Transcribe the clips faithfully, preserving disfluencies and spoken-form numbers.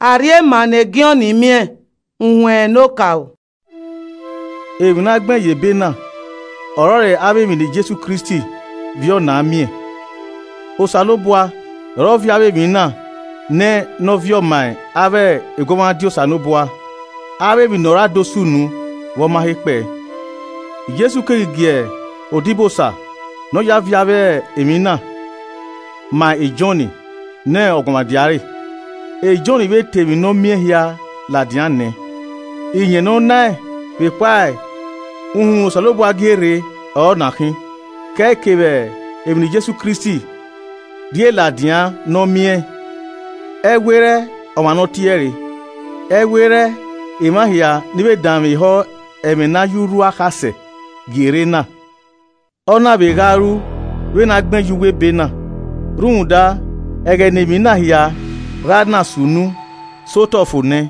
arie mane gioni mie unwe no kao èmi na gben ye be na ọ̀rọ̀ rẹ̀ ave mi ni Jésù Kristi vi ona mie Osalobua ro vi ave mi na ne no vi o mai ave egoma di Osalobua ave mi nora do sunu wo ma hepe Jésù kegie odibosa no ya vi ave èmi na ma e Johnny ne ogoma diare e Johnny be tevi no mie hia la diane iyen no na be pai uhun Osalobua gere o nakin kekebe èmi ni Jésù Kristi die la dia no mie ewere o ma no tiere ewere imahia ni be dan mi ho emi na yuru akase gere na ona be garu we na gben yuwe be na runda ege ni mi na hia radna sunu sotofune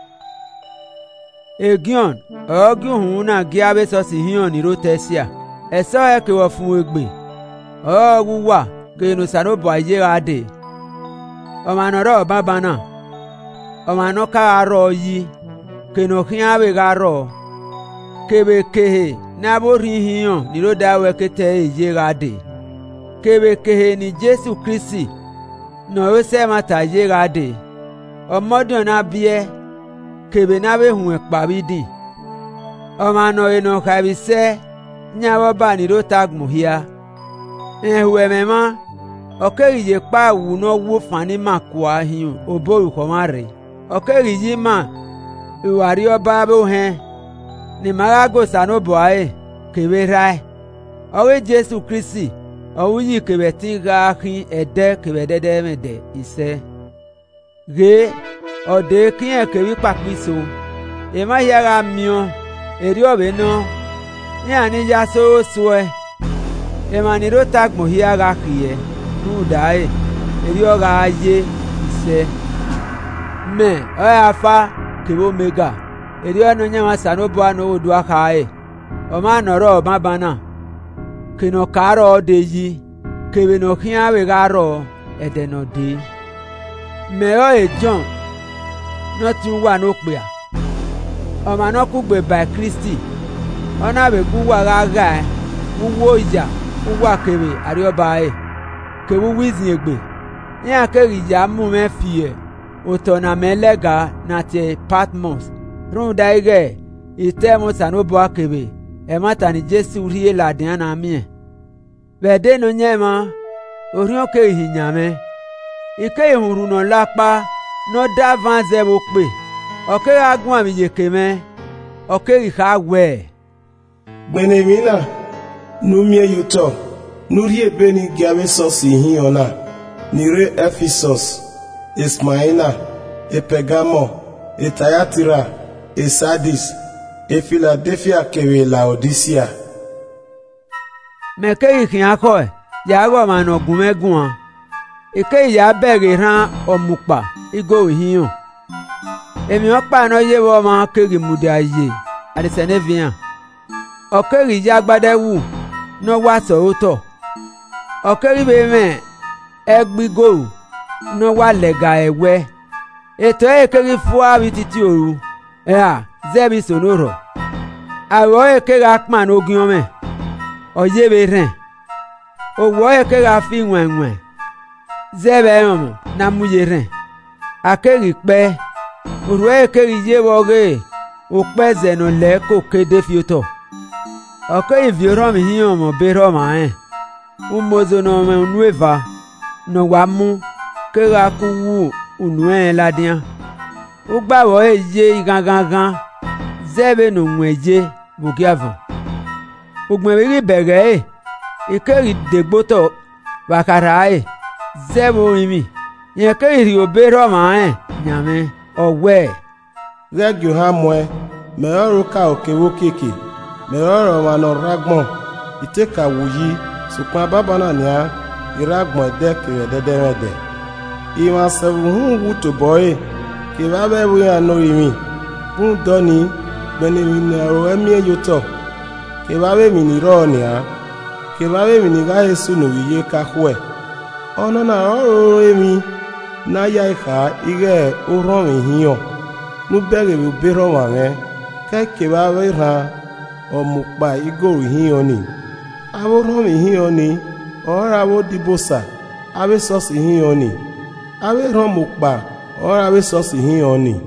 Egion ogun hun na giabe so si hion ni rotesia eso e ke wo fun egbe o wuwa ke no Osalobua ye ade o ma no ro baba na o ma no ka ro yi ke no khian be ga ro ke be ke na bo ri hion ni ro da we ke te ye ade ke be ke ni Jésù Kristi no o se mata ye ade o modon na bie kebe na be hun epa bidin o ma no eno ka bi se nyawo ba ni ro tagmu hia ehwe mema o keri ye pa wu no wo fani makwa hin oboru ko mare o keri yi ma iwari oba be hen ni marago Osalobua e kebe rai o we Jésù Kristi o wi kebe tin ga hin ede kebe dede mede ise ge ode kin e kewi papiso e ma yara mio eri obe no ni ani ya so so e e ma ni ro tagmo hiara kiye nu dai eri ora aye ise me o afa kewo mega eri ono nya ma Osalobua no odu aka e o ma noro ma bana kino karo de yi kewe no kian we garo ede no de me o e John no ti wa no pe a o ma no ku gbe by Kristi ona be ku wa gaga wo ija wa kewe ari oba e ke wo wizin egbe ni akeri ja mu me fie o to na melega na te Patmos run daige ite mo Osalobua kewe e mata ni Jésù ri la den na mi be de no nyema ori o ke hinyame ike ihuru no lapa no da van ze bo pe o ke agun ami yekeme o ke ri ha we Gbenemina nu mie yuto nu ri ebe ni giabe so si hin ona ni re Ephesus Ismaina e Pergamo e Thyatira e Sardis e Philadelphia kewe Laodicea me ke ri ako e ya go ma no gun megun ike ya bere ran omupa igo hiyan èmi o pa no ye wo ma keri muda ye ade senevian o keri ya gbadewu no wa so to o keri be me egbigo no wa lega ewe eto e keri fu abi titi oru e a zebi sonoro awo e keri akpa no gun me o ye be ren o wo e keri afi nwenwen zebe yomo na muyeren akeri pe urwe keri ye woge o pe zeno le ko kede fioto o ke vioro mi hiyo mo bero ma en o mozo no me nueva no wa mu ke ga ku wu unu en ladian o gba wo e ye gangan zebe no nweje bugiavo ogbon ri bere e ikeri degboto bakara e zebo imi yen ke ri obero ma en nyame owe regio ha mwe me oro ka okewo keke me oro ma no ragbon iteka wuyi sukun baba na nia iragbon de kire dede mede i ma sevu hu to boy ke ba be wi anu imi bun doni beni mi na o emi yoto ke ba be mi ni ro nia ke ba be mi ni ga Yesu no wiye ka hwe ono na oro emi na ya ha ige uron hiyo nu bere bi bero mame ka ke ba we ra o mukpa igo hiyo ni abo ron hiyo ni ora wo dibosa abe sos hiyo ni abe ron mukpa ora abe sos hiyo ni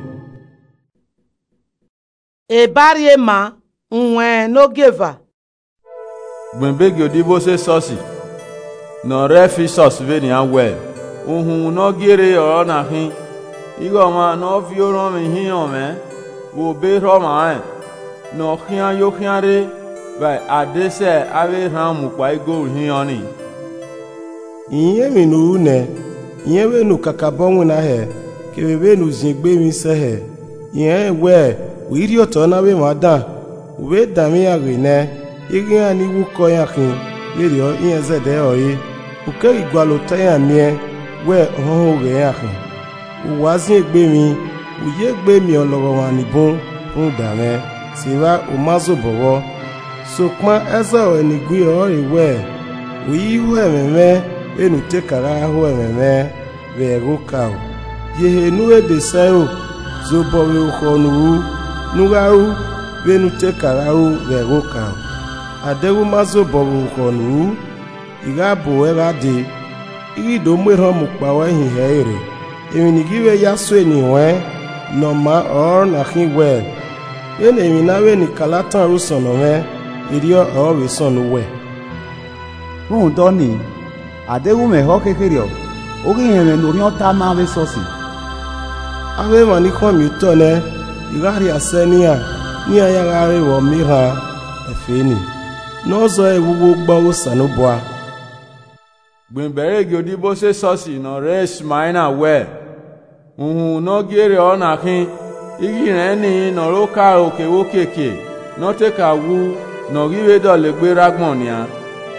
e barie ma nwe no geva gbembegi odibo se sosi no refi sos ve ni awe ohun no gere oro na hin igo ma no fi oran mi hin o me wo be ro ma e no khian yo khian re ba adese ave ran mu pa igo hin oni iye mi nu ne iye we nu kakabon na he ke we nu zingbe mi se he iye we wiri oto na we ma dan we dan mi agbe ne igi ani wu ko ya kin lere o iye ze de o yi o ke igwalo tayan mi e we ohun re ya kin o wa zin egbe mi o ye gbe mi olowo wa ni bon fun da me si wa o mazo bowo so pon eza o ni gbe o re we o yi we meme enu te kara ho meme we ro ka o ye nu e de sayo zo bo we ko nu nu ga ru we nu te kara ru we ro ka o adewu mazo bo ko nu iga bo e ba de iri do mwe ro mu pa wa hin he ere emi ni giwe ya so eni we no ma or na hin well ene mi na we ni kalatan ru sono me iri o we sono we run do ni adewu me ho kekere o ori yen no ri ota ma we sosi ave ma ni ko mi to ne igari asenia ni ayagare wo mi ha efeni no zo ewuwo gbawo sanoboa gbembere gi odibo se sosi no res maina we ohun no gere ona kin igi ren ni no ro ka oke wo keke no te ka wu no giwe do le gbe ragbon ni a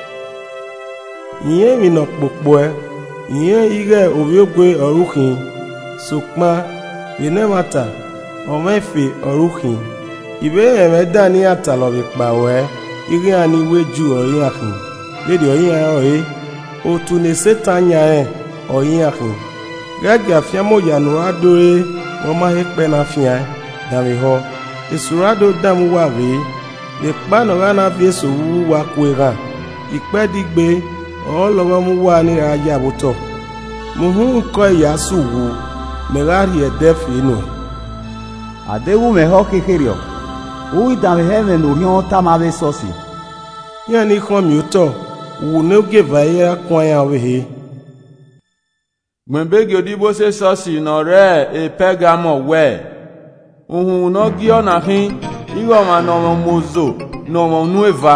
iye mi no popo e iye ige obiogbe orukin sokpa benemata omefe orukin ibe eme dani atalo bi pawe igi ani weju oyin akin lede oyin oyin o tún lè sétan ya ẹ̀ ọ̀yìn àkìn gẹ́gẹ́ àfíàmọ́ ìyànúrà dóre wọ́n máa ń pẹ́ náà fìyà dàmí họ ìṣúrádó dàmú wà rí lè pàánù ránà fi èso wúwú wa kó ra ìpẹ́ dìgbé ọ̀ọ́lọ́wọ́ mú wà ní ayé àbútọ̀ mo ń kọ́ ìyàsù wù mẹ́rárì ẹ̀dẹ́ fìínù. àdéhùn mẹ́họ́ kékeré ọ̀ ó ìdàmí hẹ́mẹ̀ lórí ọ́n tá máa bẹ́ sọ́ọ̀sì. yẹn ní kàn mí ó tọ̀ wù ní ó gé báyé kún ẹ̀yà wéhe. gbembegi odibo se sosi no re e pegamo we ohun no gi ona hin igo ma no mozo no mo nueva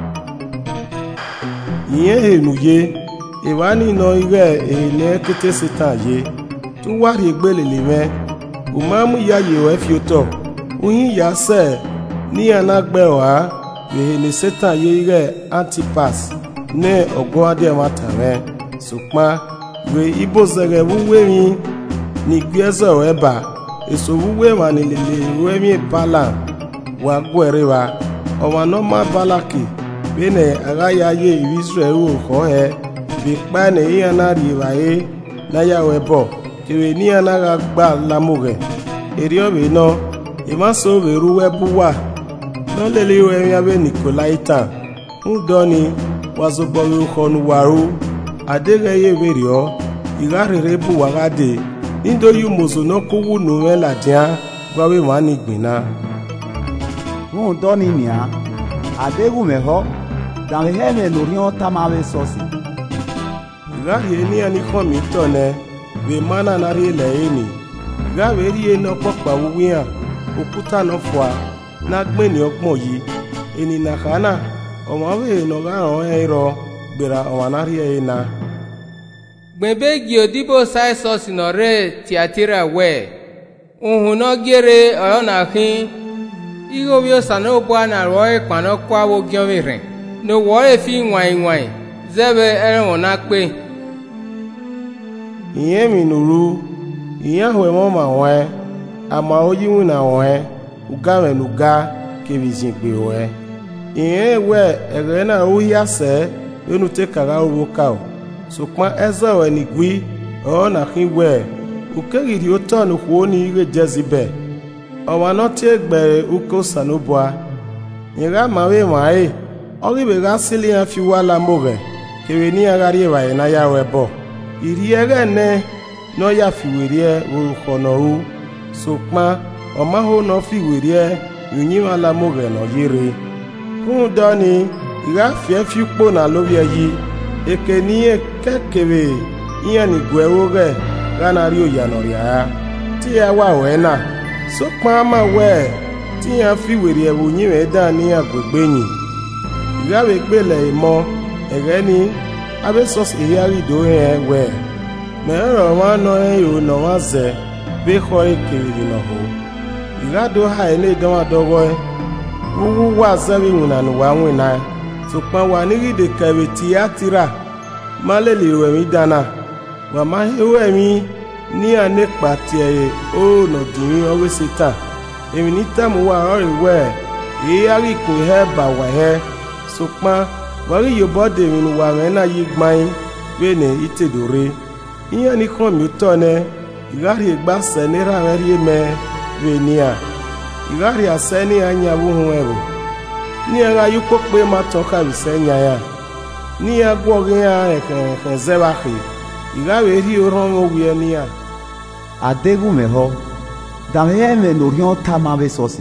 iye enuye ewani no ire ene kete setan ye tu wari gbelele me o ma mu ya ye o fioto oyin ya se ni anagbe wa we ni setan ye ire antipas ne ogbon ade matare supa we ibo zere wuwe mi ni gbezo eba eso wuwe ma ni lele we mi bala wa gwere wa o wa no ma balaki bene agaya ye Israel o ko he bi pa ne yana ri wa e na ya we bo ke we ni ana ga gba lamuge eri obe no e ma so we ruwe buwa no lele we mi abe Nicolaita udoni wazo bo ko nu waru adegeye werio igarere bu wagade nindo yu mozo no kuwu nu mela dia gwawe mani gbina run do ni nia adegu meho dan heme lorion tamawe sosi igari eni ani kon mi tone we mana na ri le eni gawe ri eno popa wuwian okuta no fwa na gbe ni ogbon yi eni na kana omo we no ga ran ero gbera omanari e na gbembegi odibo sai sosi no re tiatira we ohun no gere oyo na hin igo bi osano bo na ro e pano kwa wo gyomirin no wo e fi nwan nwan zebe erun na pe iye mi nuru iye hwe mo ma we ama oyiwu na we uga me nuga ke bizin pe we iye we ere na o ya se enu te kara owo ka o sopon eza we ni gwi ọ na hi we ukegiri oton huo ni ire Jezebel ọwa nọtị egbere uko sanubua nyega mawe mae ọribe ga sili ya fiwala moge kewe ni agari ewaye na ya webo iri ere ne no ya fiwerie urukonoru sokpa ọmaho no fiwerie yunyimala moge no yiri fún dọ́ni ìgá fìẹ́ fípò nà lórí ẹyí èkè ní kẹ́kẹ̀wé ìyẹn nìgbò ẹwó rẹ̀ gánàrí òyànà rẹ̀ tí ẹ wà wẹ́ náà sópa máa wẹ́ tí yẹn fi wèrè ẹ̀wò yíwẹ̀ dá ní àgbègbè yìí ìgáwé gbélẹ̀ ìmọ̀ ẹ̀rẹ́ ní abẹ́sọ̀sì ìyárìdó yẹn wẹ̀ mẹ́rọ̀ wọn nọ ẹ̀yọ́ nà wọn zẹ̀ bí kọ́ èkèrè nà hó ìgádó ha ẹ̀ ní ìdánwàdọ́wọ́ wuwu wa zɛbi ŋunanu wa ŋuna tukpa wa nigide kɛbɛ tiyatira maleli wɛmi dana wa ma hewɛmi ni a ne kpa tiɛ ye o nɔdimi ɔwe setan emi ni tamu wa ɔri wɛ eyi ari ko hɛ ba wa hɛ sukpa wari yobɔ demi nu wa mɛ na yi gbanyi we ne ite dore iya ni kɔn mi tɔ nɛ igari egba sɛ ne ra mɛ rie mɛ we nia igari aseni anya wuhu ebo ni aga yuko pe ma toka bisenya ya ni agwo ya eke zeba khi igawe ri oron owie ni ya adegu meho dame me norion tamabe sosi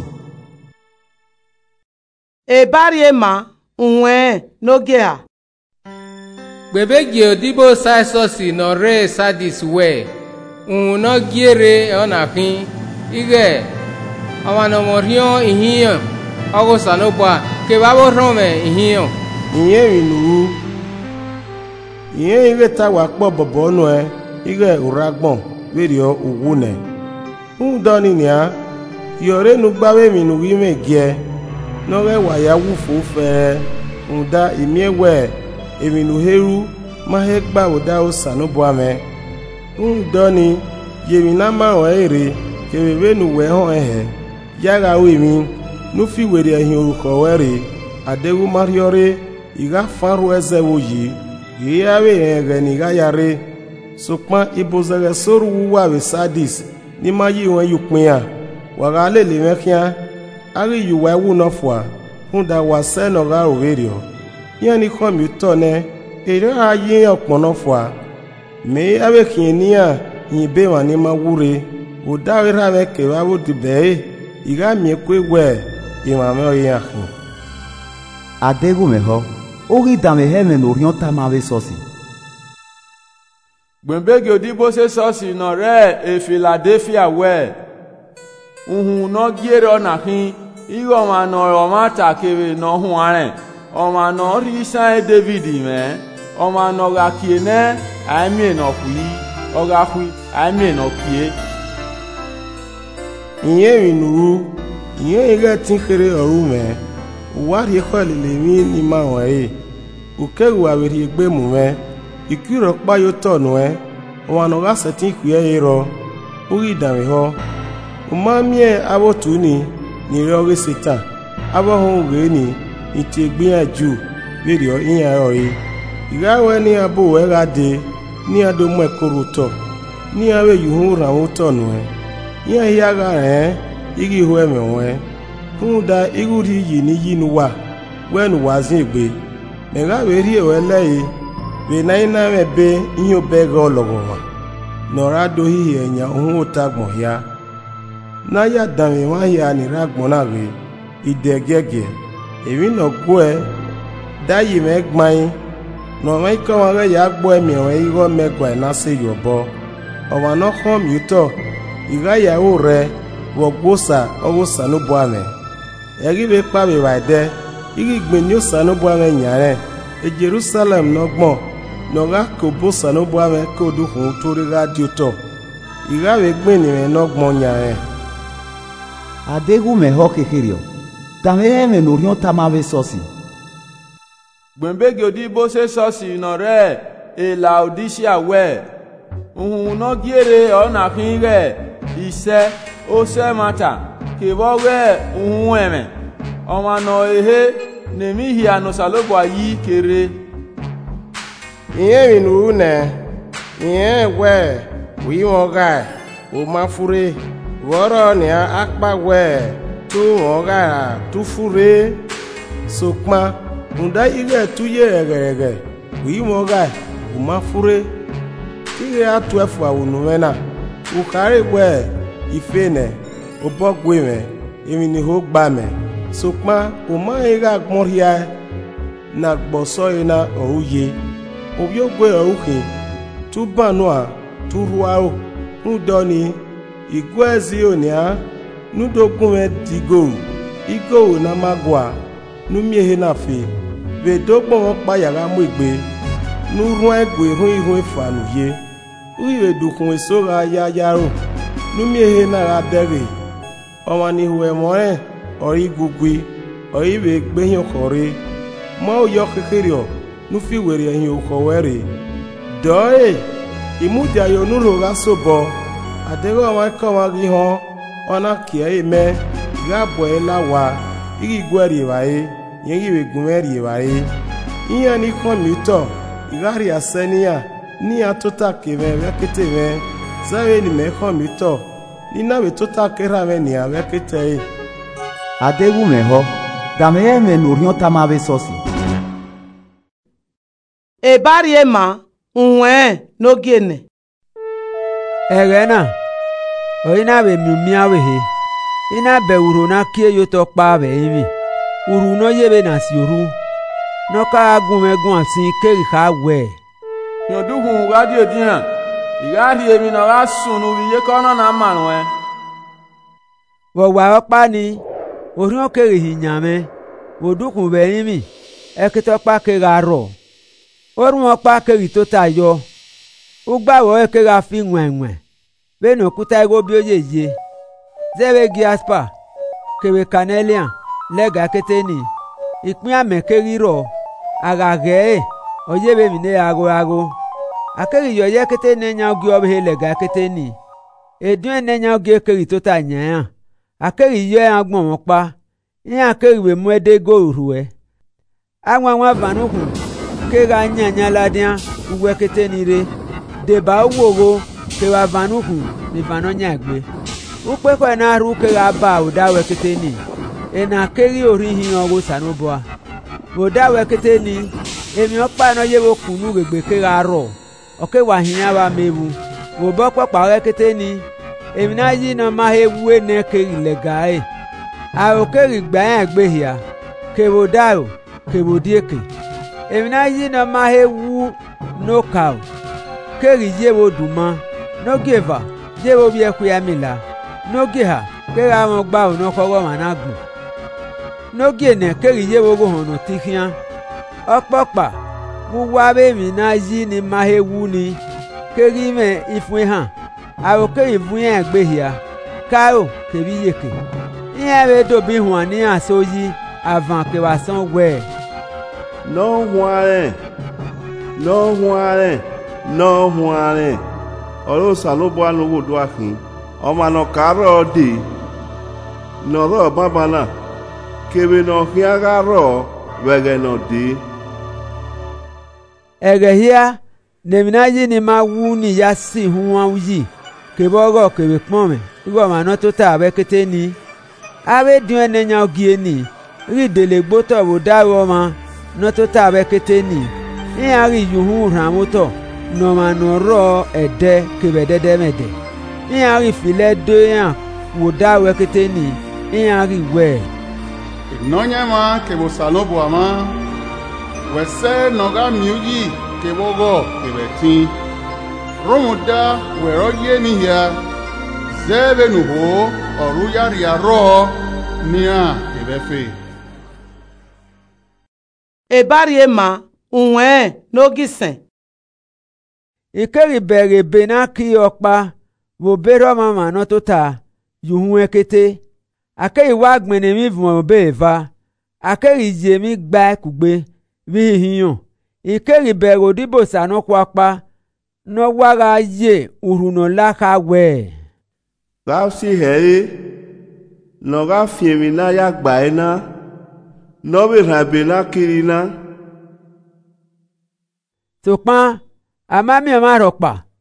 e barie ma unwe n'oge a gbebe gi odibo sai sosi no re sadis we un no giere ona fin ige awana morion ihiyan ago sanoba ke babo rome ihiyan iye inu iye ire ta wa po bobo nu e ire uragbon werio uwune un doni ni a yore nu gbawe mi nu wi me gie no re wa ya wufu fe unda imiewe emi nu heru ma he gba oda o sanoba me un doni yemi na ma o ere ke bebe nu we hon ehe yaga wemi nufi were ehin orúkọ were adegu mariore iga faru eze woyi yawe ere ni ga yare sokpa ibozere soru wuwa we sadis ni ma yi won yupin a waga lele mekia ari yuwa ewu no fwa funda wa se no ga overio yan ni ko mi to ne ere aye opon no fwa me abe kin ni a yin be wa ni ma wure o dawe ra me ke wa wo dibe iga mi ekwe we imame oyin akhin adegu meho ori dame heme norion tamabe sosi gbembege odibo se sosi no re e Philadelphia we uhun no giere ona hin igo ma no o ma takere no hun are o ma no ri san David me o ma no ga kiene ami no kui o ga kui ami no kie iye inu iye ige tinkere oru me wari kholile mi ni ma won ukeru aweri egbe mu me ikiro pa yo tonu e won no ga setin ku e ro ori danwe ho o ma mi e abotu ni ni re ore setan abo hon re ni iti egbiyanju beri o iyan ro yi igawe ni abo we ga de ni ado mo ekoroto ni awe yuhun ra wo tonu e yan yaga eh igi ho eme won funda iguri yi ni yinu wa wenu wazin egbe me ga we ri ewe lei we na ina me be iho be go logo wa nora do hi enya ohun otagbon ya na ya dan mi wa ya ni ragbon na we idegege ewi no gbo e dayi me gban no mai ko wa ya gbo emi won igo megba na se yobo o wa no khom yuto iga yawo re wogbosa owo sanu boame eri be pa be wade igi gbin ni sanu boame nyare e Jerusalem no gbon no ga ko bo sanu boame ko du hun tori radio to iga be gbin ni no gbon nyare adegu meho kekirio dame me norion tamabe sosi gbembege odibo se sosi no re e Laodicea we uhun no giere ona kin re ise o se mata ke bo re uhun eme o ma no ehe nemi hi anu salobo yi kere iye mi nu ne Nye we, we moga, o mafure, woro ni akpa we, tu moga, tu fure, sokma, unda ige tu ye ege we moga, o mafure, tige atu efwa unuwena, ukare we, ifene, o bogwe me, emi ni ho gba me, sokma, o ma ega gmoria, na gboso ina ouye, obyo gwe ouke, tu banua, tu ruao, nu doni, igwezi onia, nu dokume digo, igo na magwa, nu miehe na fe, ve dokbo mokpa yaga mwegbe, nu ruan gwe run ihun fanu ye, uiwe dukun esoga ya yaro, nu miehe na radere, omani huwe more, ori gugwi, ori we gbehin okore, ma o yo kekerio, nu fi were hin okowere, doe, imudia yo nulo ga sobo, adego wa kama gi ho, ona kie ime, ga boela wa, igi gweri wae, yengi we gumeri wae. Iya ni komito, igari asenia, ni atota keve vekete me, zawe ni me komito, ni na we tota kera me ni avekete. Adegu meho, dame me nurion tamabe sosi. E bari ema, unwe no gene. Egena, oina be mumia wehe, ina be uru na kie yoto pa be imi, uru no yebe na si uru, no ka agun egun asin keri ka we. Nyodugun radio diyan, igari emi na wa sunu biye kono na manwe. Wo wa opa ni, ori o keri hinyame, odukun be imi, ekito pa kera ro. Orun opa keri to tayo. Ugba wo eke ga fi nwenwe. Be no kuta ego bi oyeye. Zewe giaspa. Kewe kanelian. Lega keteni. Ipin amekeri ro. Agage. Oyebe mi ne ago ago. Akeri yo ye keteni nya ogi obe lega keteni. Edun ne nya ogi ekeri to ta nya. Akeri yo agbon won pa. Yin akeri we mu ede go ruwe. Àwọn àwọn vanuku. Kega nyanya ladian. Uwe keteni re. Deba uwogo ke wa vanuku ni vano nyagbe upe ko na ru ke ga ba uda we keteni e na keri ori hin ogo sanoboa uda we keteni emi opa no ye wo kunu gbegbe ke ga ro o ke wa hin aba mebu wo bo papa we keteni emi na yi no ma hewu ne keri lega e a o keri gba yan gbe hia ke wo da o ke wo dieke emi na yi no ma hewu no ka keri yewo duma no geva yewo bi eku ya mila no geha kera won gba ono kowo managun no gene keri yewo go hono tikian opopa wuwa be mi na yi ni mahewu ni keri me ifun han awo keri fun yan gbe hia karo kebi yeke iyan be do bi hun ni asoyi avan ke wa san we no huare no huare no huare oro salobo alowo do akin o ma no karo de no ro baba na kebe no hiaga ro wege no de ege hia nemina yi ni ma wu ni ya si hun wa yi kebo go kebe pon me igo ma no to ta be kete ni awe dun enenya ogi eni ri dele gboto wo dawo ma no to ta be kete ni iyan ri yuhun ran moto no ma no ro ede kebe dede mede iyan ri file de yan wo dawo kete ni iyan ri we nonya ma kebo salobo ama wese noga miugi kebo go kebe tin romuda wero ye ni ya zebe nu ho oru yari aro ni a kebe fe e bari ema unwe no gisen ikeri bere bena ki opa wo bero mama no to ta yuhun ekete akei wa gbene mi vun be va akei je mi gba kugbe bi hiyan ikeri bere odibo sano kwapa no wara ye uruno la ka we ga si he no ga fi mi na ya gba ina no be rabe na kirina to pa amami ma ropa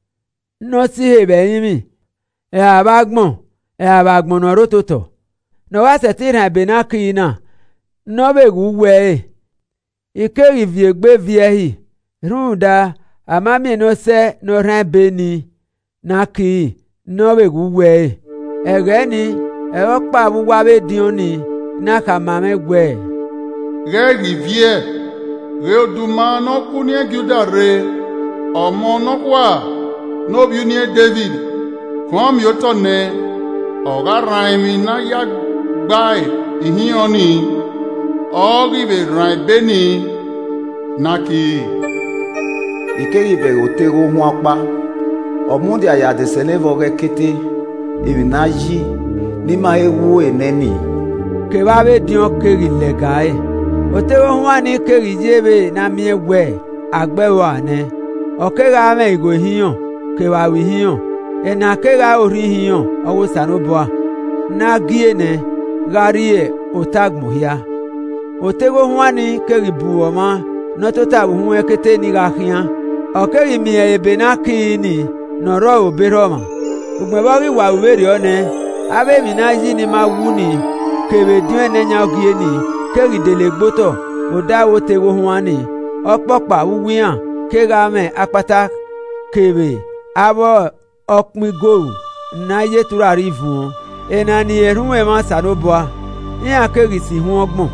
no si hebe yimi e abagmo e abagmo no rototo no wa setina benakina no be guwe ike rivie gbe viehi runda amami no se no ran beni naki no be guwe egeni e okpa buwa be dioni na kamame gwe Re rivie re oduma no kunie gudare omo no kwa no biunie David kom yotone oga raimi na ya gbai ihioni ogi be ran beni naki Ikeri be otego huapa omundi aya de selevo ge kete ibinaji ni ma ewu eneni ke ba be dion keri legae otego huani keri jebe na miegwe agbewa ne okega me igo hiyon ke wa wi hiyon ena kega ori hiyon owo sanoboa na giene garie otagmuhia otego huani keri buoma no tota hu ekete ni gahia okeri mi ebe na kini no ro oberoma ugbebori wa uberi one abe mi na yi ni ma wuni kebe diwe nenya ogieni keri dele gboto odawo tego huani opopa wuwian kega me apata kebe abo okmi go na ye turari fun enani erun e ma sanoboa ni akeri si hun ogbon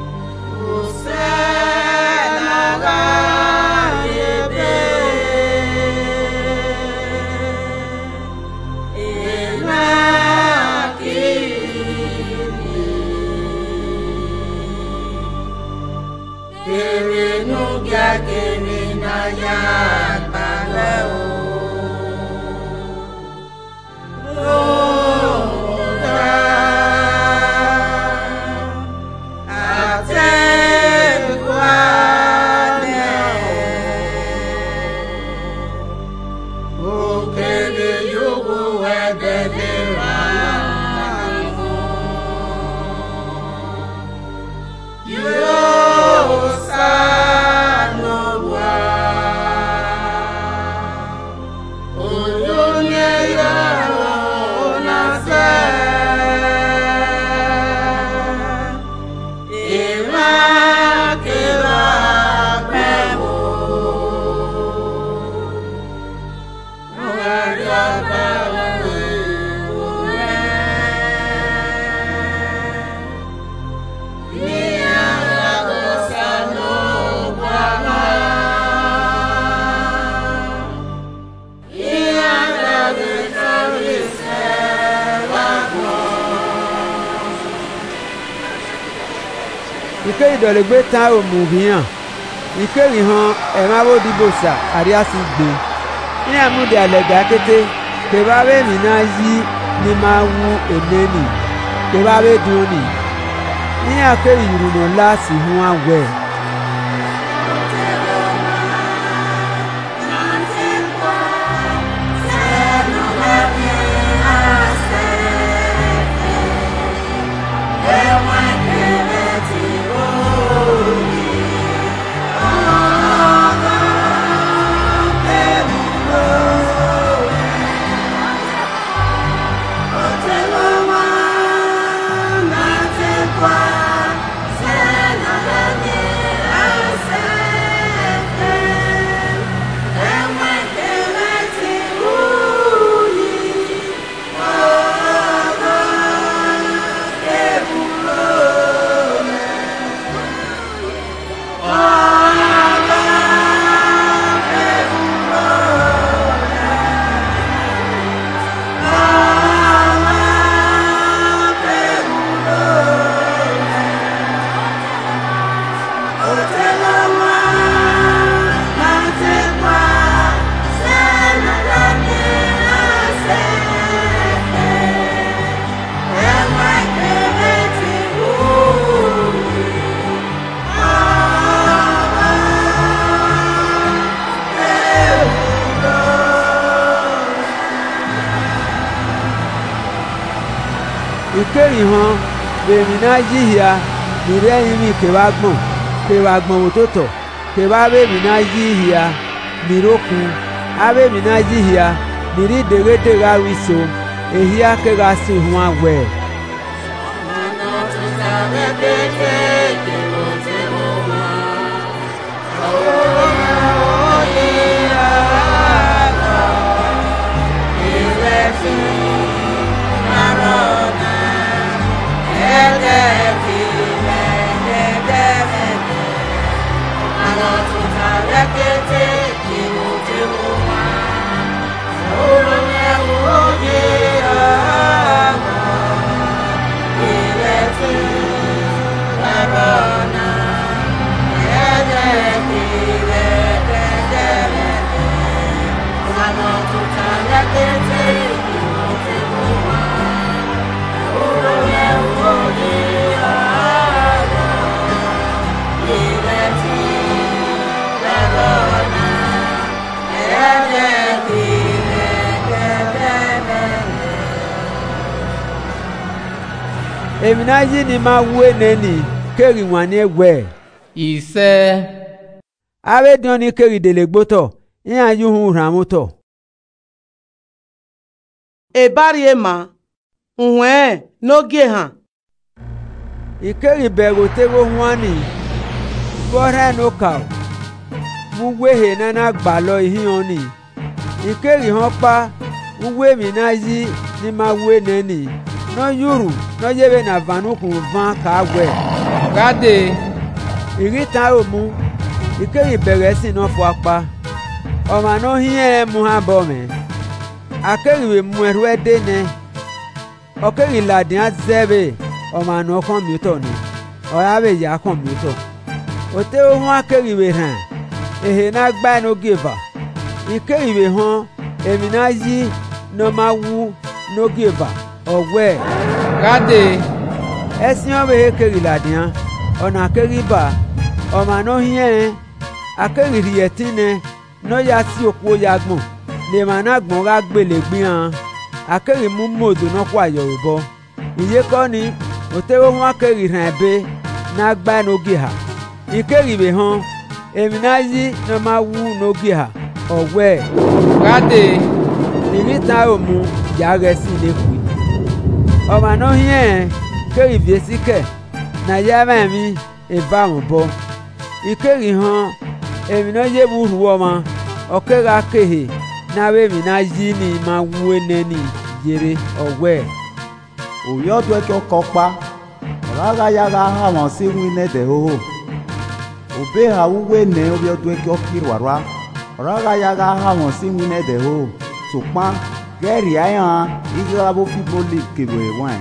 ike idolegbe tan omuhian ike rihan e ma bo dibosa ariasi gbe ni amude alega kete ke ba be mi na yi ni ma wu eneni ke ba be duni ni ake iruno la si hun awe ikeri han be mi na yihia mi re yin mi ke wa gbon ke wa gbon ototo ke ba be mi na yihia mi rokun abe mi na yihia niri dere dere wiso ehia ke ga si huan we Eminaji ni ma we neni keri wane we ise awe doni keri delegboto yan yuhun ramuto ebari ema unwe n'oge ha ikeri bego tego huani bora no ka mugwe he na na gbalo ihin oni ikeri han pa mugwe minaji ni ma we neni no yuru no yebe na vanuku van ka we gade irita omu ikeri bere si no fo apa o ma no hien mu ha bo me akeri we mu eru ede ne o keri ladin azebe o ma no computer ni o ya be ya computer o te o hu akeri we ran ehe na gba no give ikeri we hon emi na yi no ma wu no give ọ̀wẹ́ gade ẹ̀sìn ọ̀bẹ̀ ekeri ladian ọ̀nà akeriba ọ̀mà náà hìẹ́ akeriri ẹ̀tínẹ náà ya sí òkú yagbọ̀n lè má náà gbọ̀n rà gbèlè gbìyàn akeri mú mòdò náà kó àyọ̀rọ̀ bọ́ ìyé kọ́ ni òtẹ́wọ́ wọn akeri hàn ẹ̀bẹ́ náà gbá n'oge ha ìkeri bẹ̀ hàn èmi náà yí náà máa wú n'oge ha ọ̀wẹ́ gade ìrìtà òmu yàrá sí ilé kù ọmọ náà hìẹ́ kéré viesike na yàrá mi ìbá wọn bọ ìkéré hàn èmi náà yé wúru ọmọ ọkẹrẹ akéhe náà èmi náà yí ni máa wú ẹnẹni yẹrẹ ọwẹ. òye ọdún ẹjọ kọpa ọ̀rára yàrá àwọn sí wíńdẹ dẹ̀hóhó òbí àwúwé nẹ orí ọdún ẹjọ kírọ̀rọ̀ ọ̀rára yàrá àwọn sí wíńdẹ dẹ̀hóhó sùpá gẹ́rì àyàn ìgbàgbọ́ fíbólì kébò ẹ̀wọ̀n.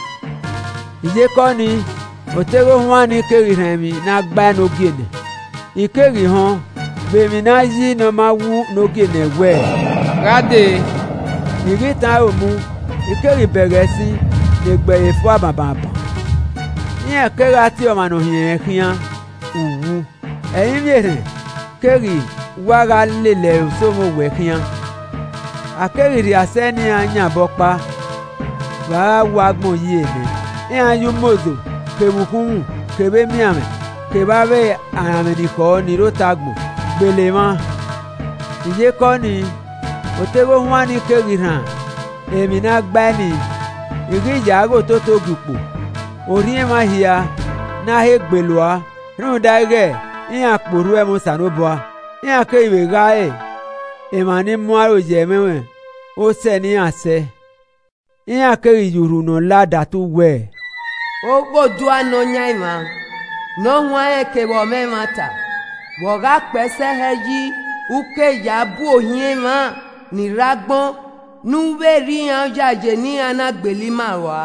ìyé kọ́ ni òtẹ́rọ wọn ní kéré hàn mí náà gbá n'oge nẹ̀ ìkéré hàn gbèmí náà yí ní ọmọ wú n'oge nẹ̀ wẹ̀. gade ìrìtà òmu ìkéré bẹ̀rẹ̀ sí lè gbẹ̀yẹ̀ fún àbàbàbà ìyẹn kéré àti ọmọ nà hìyẹn hìyẹn òwú ẹ̀yìn mìíràn kéré wàrà lélẹ̀ sómo wẹ̀ hìyẹn akeriri aseni anya bokpa wa wagbon yi ene e anyu mozo kebukunmu kebe miame kebabe arame ni ko ni rotagbo gbelema iye ko ni otego hwan ni keriran èmi na gba ni igi jago to to gupo ori e ma hia na he gbeloa run daige iyan poru e mo sanoboa iyan ke iwe ga e emani mu aroje mewe ó sẹ ní àṣẹ ìyẹn akéré yorùnà ládàá tó wẹ. ó gbójú ànọ́nyá ìmọ̀ n'ohun ayé kébọ̀ mẹ́ma ta wọ̀gá pẹ́sẹ́ ẹ yí uke ìyàbú òhìn ìmọ̀ nìragbọ́n núwèrí yẹn jàjẹ́ ní anagbèlí mà wá.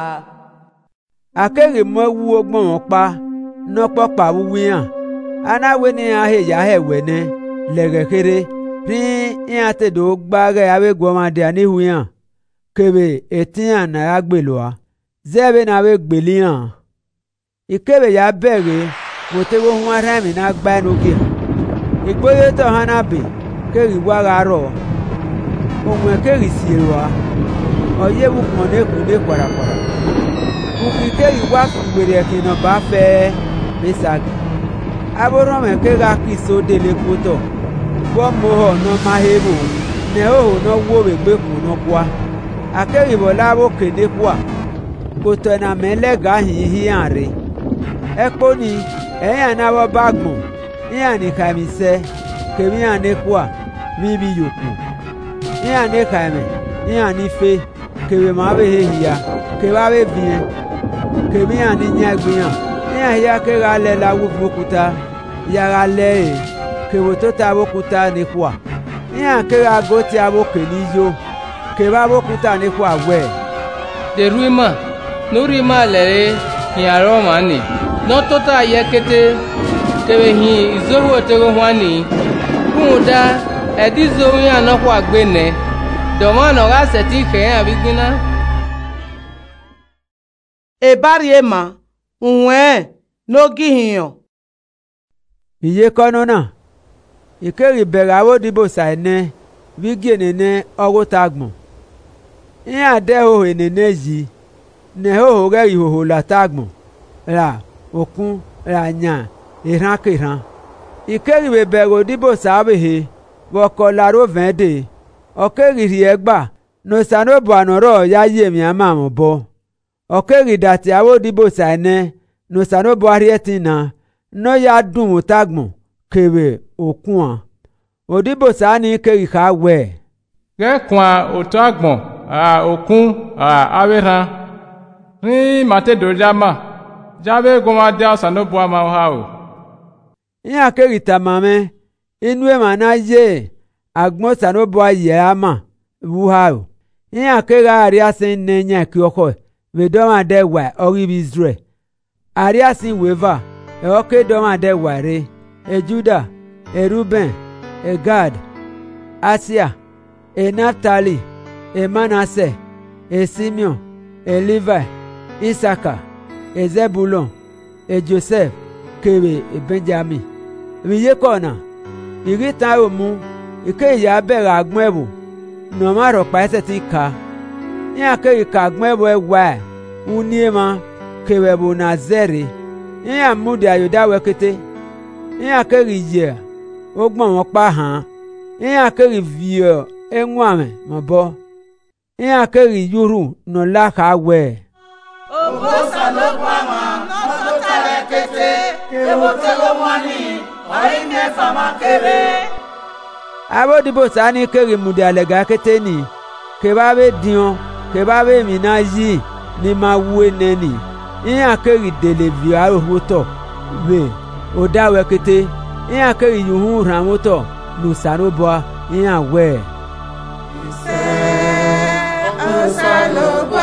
akéré mọ́wú ọgbọ́n wọn pa nọ́pọ̀ pàwúwí hàn anáwé ní ahẹ́yà ẹ̀wẹ̀ ní lẹ́rẹ̀kẹ́rẹ́ rí ìyẹn àtẹ̀dọ̀ gbárẹ́ awégbọ́mọdé aníhùyàn kébé ètíyàn náà gbèlúwa zẹ́ẹ̀bẹ̀ náà wé gbèlí hàn ìkébé yà bẹ̀rẹ̀ wòtẹ́wọ́ hún arẹ́mì náà gbá ẹnu gé ìgbóyétọ̀ hàn náà bè kéré wára rọ̀ ohun ẹ̀kéré sí èrò wa ọ̀yẹ́wù kan n'ekùn ní kpàràkpàrà kùkì kéré wá fìwèrè ẹ̀kìnà bá fẹ́ mẹ́sàgì abóròmẹ̀ kéré akíso délé kótó bọ́mọ ọ̀nà máhébò ne ho no wo we gbe ku no kwa akeri bo la bo kede kwa ko to na mele ga hin hi anre epo ni eyan na wo bagbon yan ni kamise ke mi an ne kwa mi bi yoku yan ne kaime yan ni fe ke we ma be hiya ke ba be bien ke mi an ni nyagbiyan yan ya ke ga le la wu fukuta ya ga le ke wo to ta bokuta ni kwa yan ke ga go ti aboke ni yo ke ba bokuta ni kwa we de ruima no rima le ya ro mani no to ta ye kete ke be hin izowo te go hwani kuda edizo yan no kwa gbe ne do ma no ga se ti ke yan bi gbina e bari e ma unwe no gihiyan iye kono na ikeri berawo dibo sa ene vigi enene owo tagbon iya de ho enene yi ne ho re ihoho la tagbon ra okun ra nya iran kiran ikeri be bero dibo sa be he wo ko laro vende okeri ri egba no sano bo anoro ya ye mi ama mo bo okeri dati awo dibo sa ene no sano bo ari etina no ya dun mo tagbon kebe okun an odibo sa ni keri ka we ge kwa otagbon a okun a aweran ni mate dojama jabe goma dia sanobo ama ha o ya keri tamame inu e mana ye agbon sanobo aye ama wu ha o ya keri ari asin nenya ki oko we do ma de wa ori bi Israel ari asin weva e oke do ma de wa re e Juda e Ruben e Gad Asia e Naphtali e Manasseh e Simeon e Levi Isaka e Zebulon e Joseph kere e Benjamin wiye kona irita omu ike ya bere agbon ebo no ma ro pa ese ti ka ni ake ka agbon ebo e wa uni ma kere bo Nazere ni amudi ayoda wekete ni ake riye ogbon won pa han ni ake rivio enwame mo bo ni ake ri yuru no la ka we obo salopama no to tare kete ke bo te lo mwani oi me fama kere abo dibo sani kere mudi alega kete ni ke ba be dion ke ba be mi na yi ni ma wu eneni ni ake ri dele vi aro moto we o da we kete ni ake ri yuhun ran moto nu sanobo ni awe se o salobo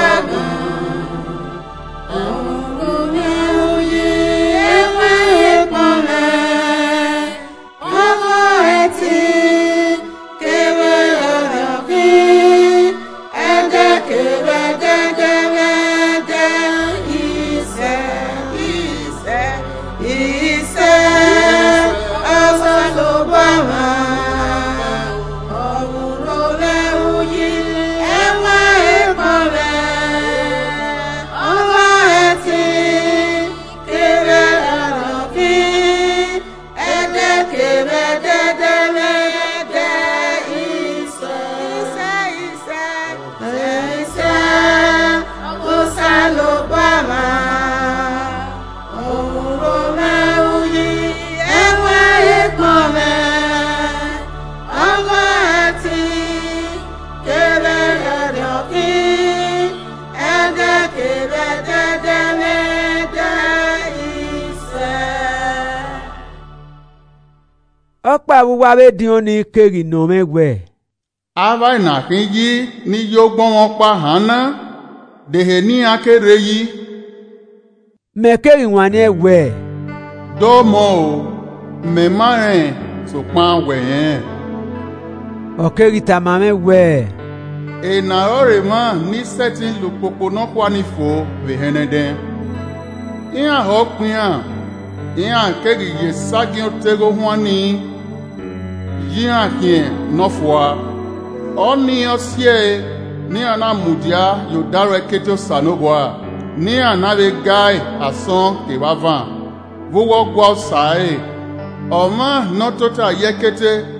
ọ̀pá wúwa bẹ́ dín ó ní kéré nà mẹ́wẹ́. ava ìnàkín yí ní yóò gbọ́n wọn pa hàn ná dèhè ní akéré yí. mẹ́kẹ́rì wọn ní ẹ̀wẹ́. dọ́mọ o mẹ́má rẹ̀ sòpin wẹ̀ yẹn. ọ̀kẹ́rì tàmá mẹ́wẹ́. ìnàrọ̀ rẹ̀ mọ́ ní sẹ́tì lùpòpò náà kọ́ nífò vèhẹ́nẹ́dẹ́. ìyàn ọ̀ pin hàn ìyàn kẹ́rì yẹ ságin tẹ́gọ́ wọn ní. yíyan kìí nọ́fọ́a ọ́ní ọ̀sẹ̀ ní àná mùdíá yóò dára kété sànóbọ̀à ní àná bẹ gáì àsán kèwàvà wọ́wọ́ gbọ́ sàáyé ọ̀mọ́ nọ́tótà yẹ kété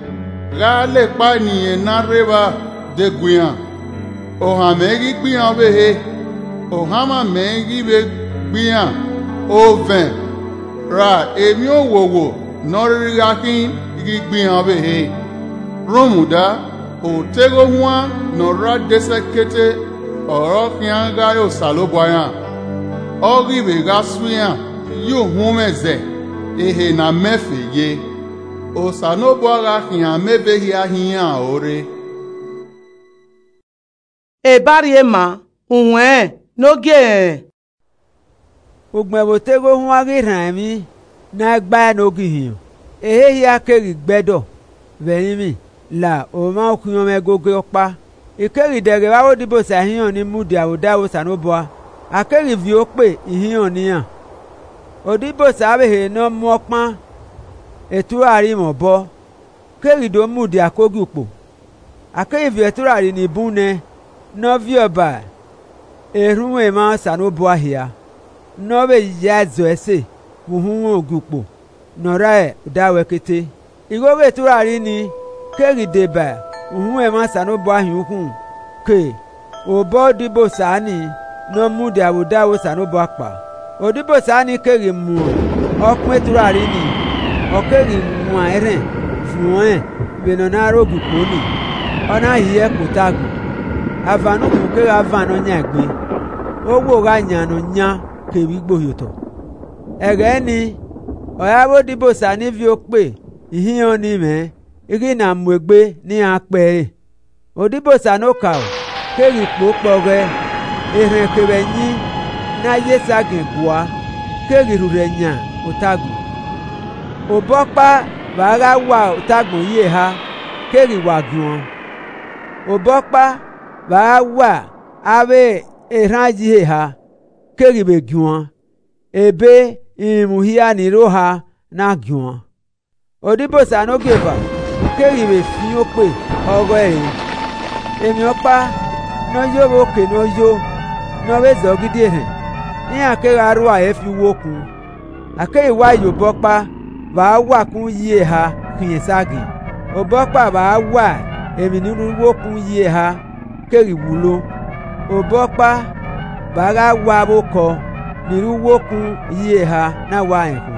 gale pa nìyẹn nareba de guyan ohan megi gbiyan behe ohan ma megi be gbiyan oven ra èmi ò wòwò nọrịrị akin igi gbiyan behe romuda otego nwa nọra dese kete ọ̀rọ̀ kian ga yo saloboyan ọgị be ga suyan yo humeze ehe na mefe ye osanoboara kian mebeghị ahịa ore ebarie ma unwe n'oge ugbebotego nwa gị rami na gba n'oge hiyo ehehi akeri gbedo venimi la oma okunyome gogo ọkpa ikeri dere wa odibo sahiyan ni mudi awudawo sanoboa akeri vi okpe ihiyan niyan odibo sabehe no mọpọn eturari mọbọ keri do mudi akogi upo akeri vi eturari ni bune novi ọba erunwe ma sanoboa hia nobe yazo ese wuhun ogukpo nora e dawe kete igogo eturari ni keri deba uhun e ma sanoboa hiukun ke obo dibo sani no mudi awudawo sanoboa pa odibo sani keri mu okun eturari ni okeri mu eren fun e benonaro gukpo ni ona hiye kotagu avanu kuke avanu nyagbe owo ga nyanu nya kebi gboyoto ege ni oyabo dibo sani vi okpe ihiyan ni me igi na mwegbe ni ape odibo sanoka keri popoge eren kebe nyi na yesa gengwa keri rurenya otagu obopa baga wa otagu ye ha keri wagun obopa ba wa abe eranji he ha keri be guan ebe imuhia ni roha na guan odibo sanogeva keri be fi ope ogo e emi opa no yo bo ke no yo no be zogide he ni akera ru a e fi wokun akei wa yo bopa ba wa kun yi ha kin sagi obopa ba wa emi ninu wokun yi ha keri wulo obopa baga wa boko niru wokun yi ha na wa ehun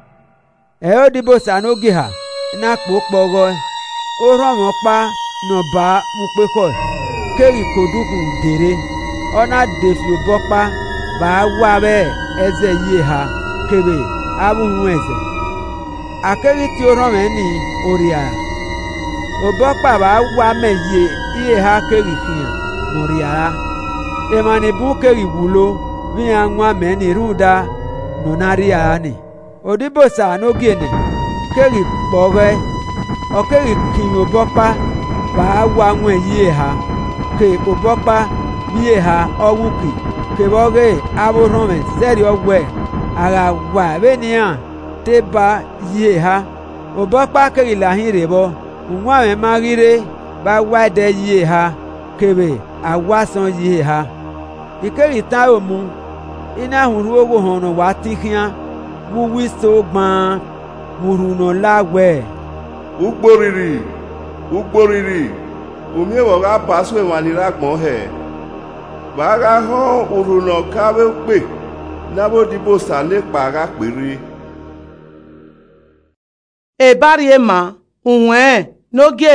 e odibo sanogi ha na popogo o ran won pa no ba mu pe ko keri kodukun dere ona defi obopa ba wa be eze yi ha kebe abuhun eze akeri ti o ran me ni oria obopa ba wa meye iye ha keri fiyan moriara emani bu keri wulo bi anwa me ni ruda nonaria ni odibo sa no gene keri poge o keri kin obopa ba wa nwe iye ha ke obopa bi ha owuki ke boge aburon me seri ogwe ara wa benia te ba iye ha obopa keri lahin rebo nwa me magire ba wa de iye ha kebe awasan iye ha ikeri ta omu ina huru owo hono wa tikian wu wiso gban muruno lawe ugboriri ugboriri omi ewo ga pasu e wani ragbon he baga ho uruno kabe pe nabo dibo sale para pere ebarie ma unwe n'oge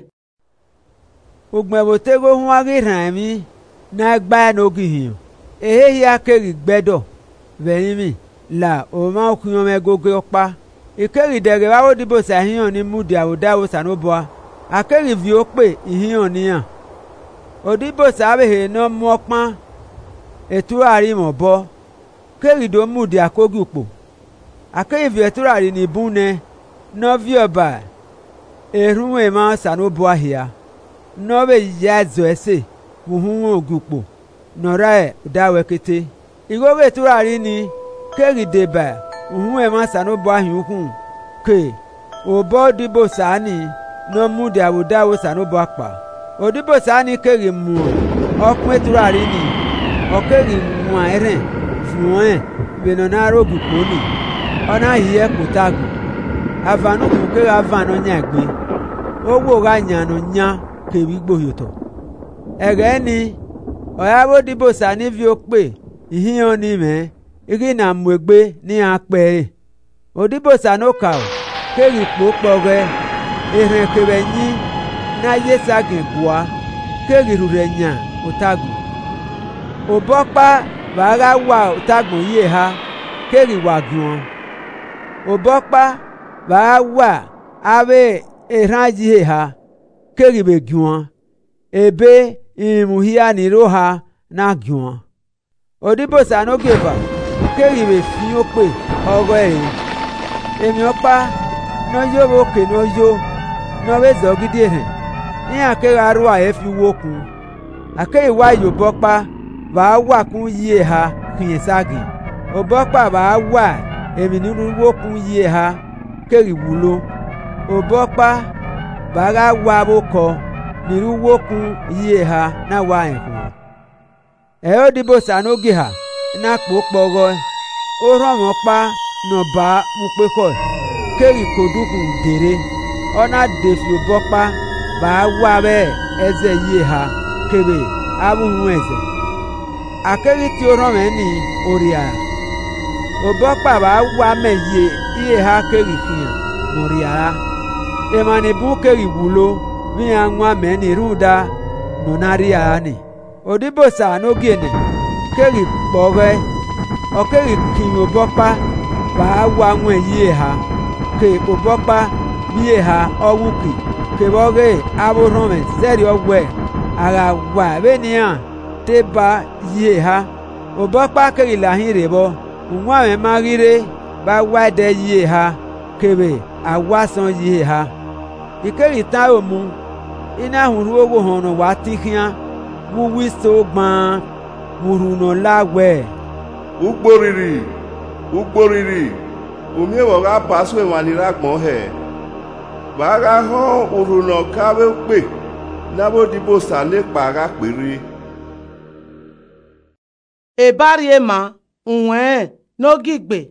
ugbebotego nwa gị rami na gba n'oge hiyo ehehi akeri gbedo venimi la oma okunyome gogo ọkpa ikeri dere wa odibo sahiyan ni mudi awudawo sanoboa akeri vi okpe ihiyan niyan odibo sabehe no mọpọn eturari mọbọ keri do mudi akogi upo akeri vi eturari ni bune novi ọba erunwe ma sanoboa hia nobe yazo ese wuhun ogukpo nora e dawe kete igoge turari ni keri deba wuhun e ma sanoboa hiukun ke obo dibo sani no mudi awudawo sanoboa pa odibo sani keri mu okun turari ni okeri mu eren fun e benonaro ogukpo ni ona hiye kotagu avanu kukere avanu nyagbe owo ga nyanu nya kewi gboyoto ege ni oya bo dibo sani vi o pe ihiyan ni me igi na mwegbe ni ape odibo sanoka keri popoge ehren kebe nyi na yesa gegwa keri rurenya otagu obopa baga wa otagu ye ha keri wagun obopa ba wa ave eranji he ha keri begun ebe imuhia ni roha na gun odibo sanogeba keri be fi o pe ogo e emi opa no yo bo ke no yo no be zo gidi e ni akera ru a e fi wokun akei wa yo bopa ba wa kun yi ha kin sagi obopa ba wa emi ninu wokun yi ha keri wulo obopa ba ga wa bo ko niru wokun yi ha na wa en kun e odibo sanogi ha na po pogo o ran won pa no ba mu pe ko keri kodukun dere ona de fi obopa ba wa be eze yi ha kebe abuhun eze akeri ti o ran me ni oria obopa ba wa me ye iye ha keri fiyan moria e mani bu keri wulo bi anwa me ni ruda no naria ni odibo sa no gene keri poge o keri kin obopa ba wa nwe yi ha ke obopa bi ha owuki ke boge aburun me seri ogwe ara wa be ni an te ba yi ha obopa keri lahin rebo nwa me magire ba wa de yi ha kebe awasan yi ha ikeri ta omu ina huru owo hono wa tikian mu wiso gban muru no lawe ugboriri ugboriri omi ewo ga pasu e wani ragbon he ba ga ho uru no kawe pe nabo dibo sale pa ga pere e bari e ma nwe no gigbe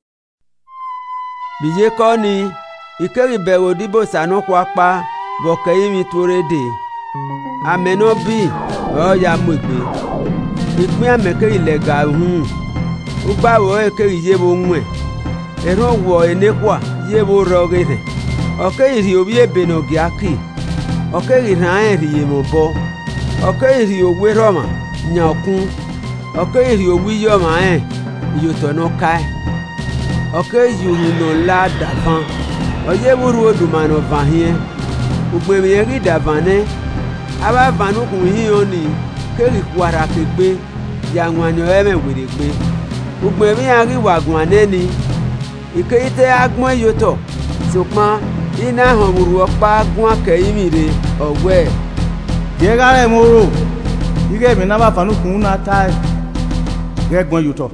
biye ko ni ikeri bẹ̀rù dibo sanu kwa pa boke yimi tore de ameno bi o ya mogbe ìpín ameke ilega hun ugba wo eke yebo nwe ero wo enekwa yebo rogere oke iri obi ebeno giaki oke iri ran ri yemo bo oke iri owe roma nyakun oke iri owi yo ma en yoto no kai oke yuhu no la davan oye buru odumano vahie ugbe mi ri davane aba vanu kun hi oni keri kwara kegbe ya nwanyo eme were gbe ugbe mi ari wagun aneni ikeite agbon yoto sopon ina homuru opa gun akeyimire owe je gare moro ige mi na ba vanu kun na tai gegbon yoto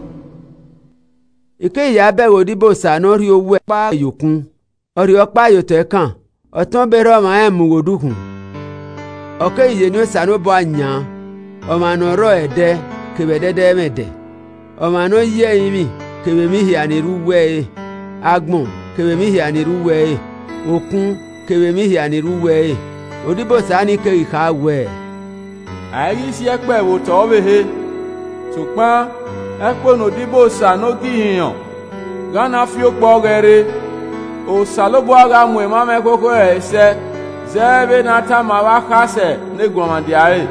ike ya bẹ̀rù dibo sanu ri owo pa yokun ori opa yoto kan oton bere ma en mu godukun oke iye ni sanu bo anya o ma no ro ede kebe dede mede o ma no ye yimi kebe mi hi aniru we agbon kebe mi hi aniru we okun kebe mi hi aniru we odibo sani ke ka we ari si epe wo to we he supan epo no dibo sanu giyan gana fi o po gere o salobo aga mu ma me koko ese zebe na ta ma wa khase ne gbomande are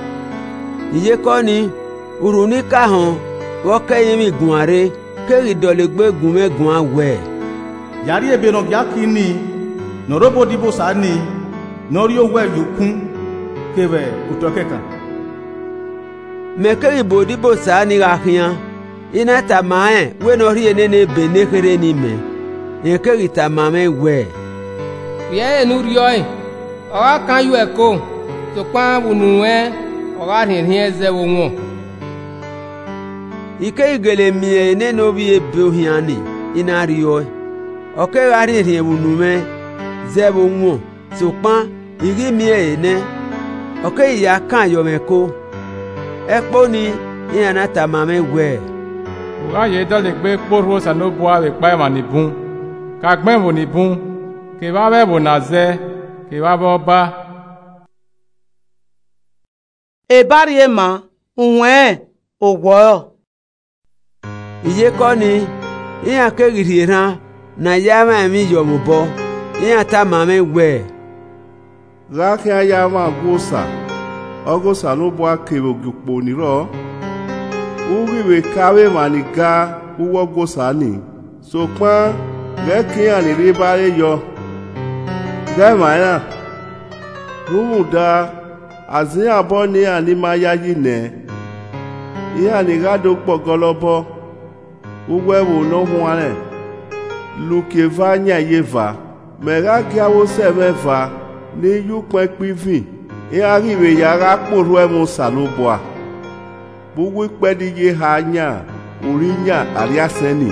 iye ko ni uruni ka han wo keyin mi gun are keri dole gbe gun me gun awe yari ebe no yaki ni no robo dibo sa ni no ri owe yokun kebe utokeka me keri bo dibo sa ni rahian ina ta ma en we no ri enene be ne kere ni me e keri ta ma me we ye nu rioi oga kan yu eko to pa bunu e oga rin rin eze wo won ike igele mi ene no bi ebe ohiani ina rioi oke ga rin rin bunu me ze wo won to pa iri mi ene oke ya kan yo meko epo ni ina ta ma me we oga ye dole gbe poro sanobo awe pa ma ni bun ka gben wo ni bun ke ba be bo na ze ke wa bo ba e bari e ma unwe ogwo iye ko ni iya ke giri ran na ya ma mi yo mo bo iya ta ma me we Rake aya ma gosa ogosa no bo akero gpo ni ro uriwe kawe maniga uwo gosa ni so pa reke ani ri bare yo Gemaya rumuda azin abo ni ani mayayi ne iya ni gado pogolobo uwewo no huane luke vanya yeva mera giawo semeva ni yupe pivi iya riwe yara poru emu saloboa bugu pedi ye hanya urinya ariaseni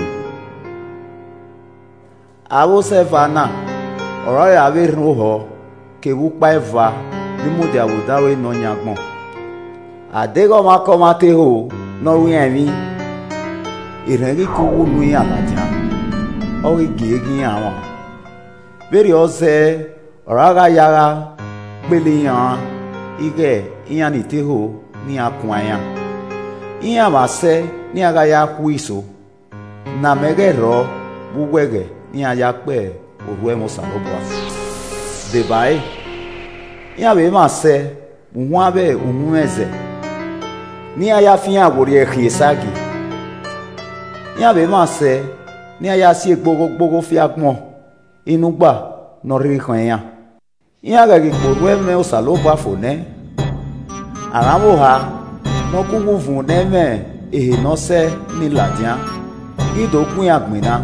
awo sevana ọ̀rọ̀ yà wé rún họ kéwu pa ẹ̀fà ní mòdì àwòdáwé nọ nyagbọ̀n àdégọ́ ma kọ́ ma ké hò nọ́rú yẹn mi ìrẹ́rí kú wú nu yẹn àlàjá ọ̀rí gèégì àwọn bẹ́ẹ̀rẹ̀ ọ̀sẹ̀ ọ̀rọ̀ ara yàrá gbélé yàn igẹ̀ ìyàn ní té hò ní akùn àyàn ìyàn mà sẹ́ ní ara yà kú ìso nàmẹ́rẹ́ rọ wúwẹ́rẹ́ ní àyà pẹ́ òru ẹ̀ mọ̀ sàlọ́bùà dèbàáyé ìyàn bẹ́ẹ̀ mà sẹ́ òhun abẹ́ òhun ẹ̀zẹ̀ ní àyà fihàn àwòrì ẹ̀hìn ẹ̀ságì ìyàn bẹ́ẹ̀ mà sẹ́ ní àyà sí gbogbogbò fi agbọ̀n inú gbà nọ̀rí kan yàn ìyàn rẹ̀ òru ẹ̀ mẹ́ sàlọ́bùà fònẹ́ àràmò ha nọkúwù fún nẹ́mẹ̀ èhìnọ́sẹ́ ní làdíà ìdókùn àgbìnà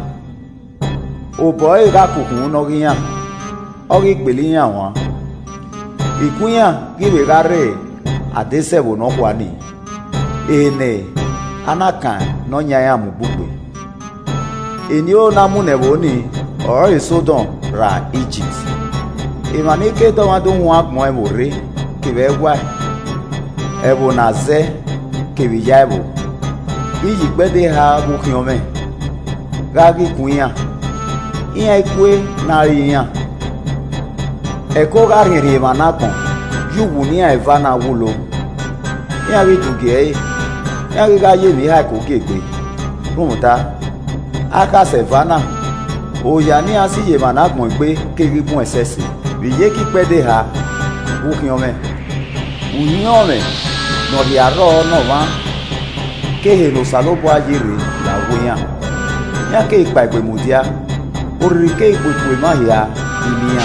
òbọ̀ ìrà kùkùn nọríyàn ọrí gbèlíyàn wọn ìkúnyàn kíwèé rárẹ̀ àdésẹ̀wò náà wà ní èèní anákan náà nyàyà mú gbogbo èní ó náà múnẹ̀wò ní ọ̀rọ̀ ìsódàn ra Egypt ìmàníké tọ́wọ́n wọn àgbọ̀n ẹ̀wò rí kìwẹ́ wá ẹ̀wò nà zẹ́ kìwì yá ẹ̀wò ìyí gbẹ́dẹ́ ha wùkìyàn mẹ́ gágí kúnyàn ìyẹn ikú nàrí yàn ẹ̀kọ́ rárìnrìn ìmà náà kàn yóò wù ní àìfà náà wúlò ìyẹn rí dùgẹ́ ìyẹn rí ká yé mi àìkú kéègbé rúmùtá akásẹ̀ fánà òòyà ní àsìyè mà náà gbọ̀n gbé kéèké gún ẹ̀sẹ̀ sí ìyé kí pẹ́dẹ́ ha wúkìyàn mẹ́ wùyàn mẹ́ nọ̀dì àárọ̀ náà wá kéhe lò sàlóbọ̀ ayé rè làwọ̀ yàn yàn ké ìpà ìgbèmùdíà orike ìgbòkò ìmáhìá ìmìyàn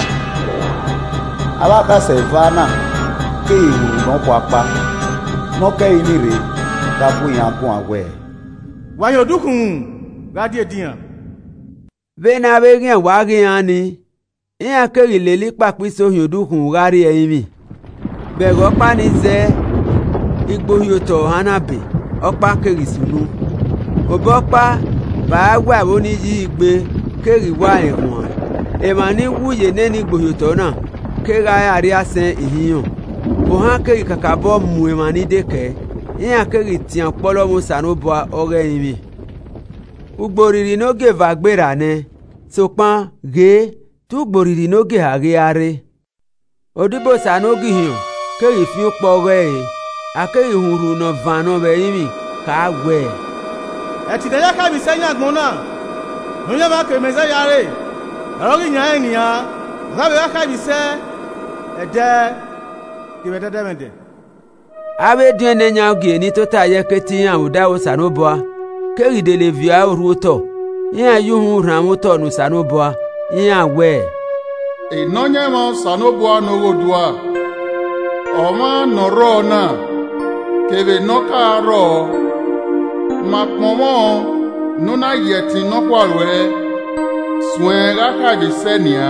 abákàsẹ̀ ìfáànà ké ìwòrò náà kọ apá nọ́kẹ́ ìmìrè dábòyàn kún àwẹ̀. wáyé òdúkùn rádìé dìyàn. bẹ́ẹ̀ ni abẹ́rẹ́ wá rí hàn ni ìyàn kéré lélí pàpín sóhìn òdúkùn rárí ẹ̀yìn mi bẹ̀rù ọ̀pá ní zẹ́ igbóhìótọ̀ hánàbì ọ̀pá kéré sùnú òbọ̀ ọ̀pá bàá wà ó ní yí igbe kéèrì wá ẹ̀wọ̀n èèmà ní wúyè nẹ́ni gbòyòtọ̀ náà kéèrà àrí àsẹn ìhìyàn òhán kéèrì kàkà bọ́ mú èèmà ní dẹ́kẹ́ ìyàn kéèrì tiẹ̀ pọ́lọ́mù sànúbọ̀ ọ̀rẹ́ yìí mi. ugbòrìrì nógè vàgbéra nẹ sopán gé tú gbòrìrì nógè àrí àrẹ òdìbò sànúgì hìyàn kéèrì fi ń pọ̀ ọ̀rẹ́ yìí akéèrì hùrù nà vànà bẹ̀ yìí mi kàá wẹ̀. ẹ̀ tìdẹ́yà kábì sẹ́yìn àgbọ̀n náà nunye ba ke meze yare arogi nya enia rabe aka bise ede kibe dede mede abe dien ne nya oge ni tota ye keti an udawo sanoboa keri de le via oruto yan yuhun ramuto nu sanoboa yan we enonye mo sanoboa no wodua oma noro na kebe noka ro makmomo nuna yeti nọkwalwe swen rakaji senia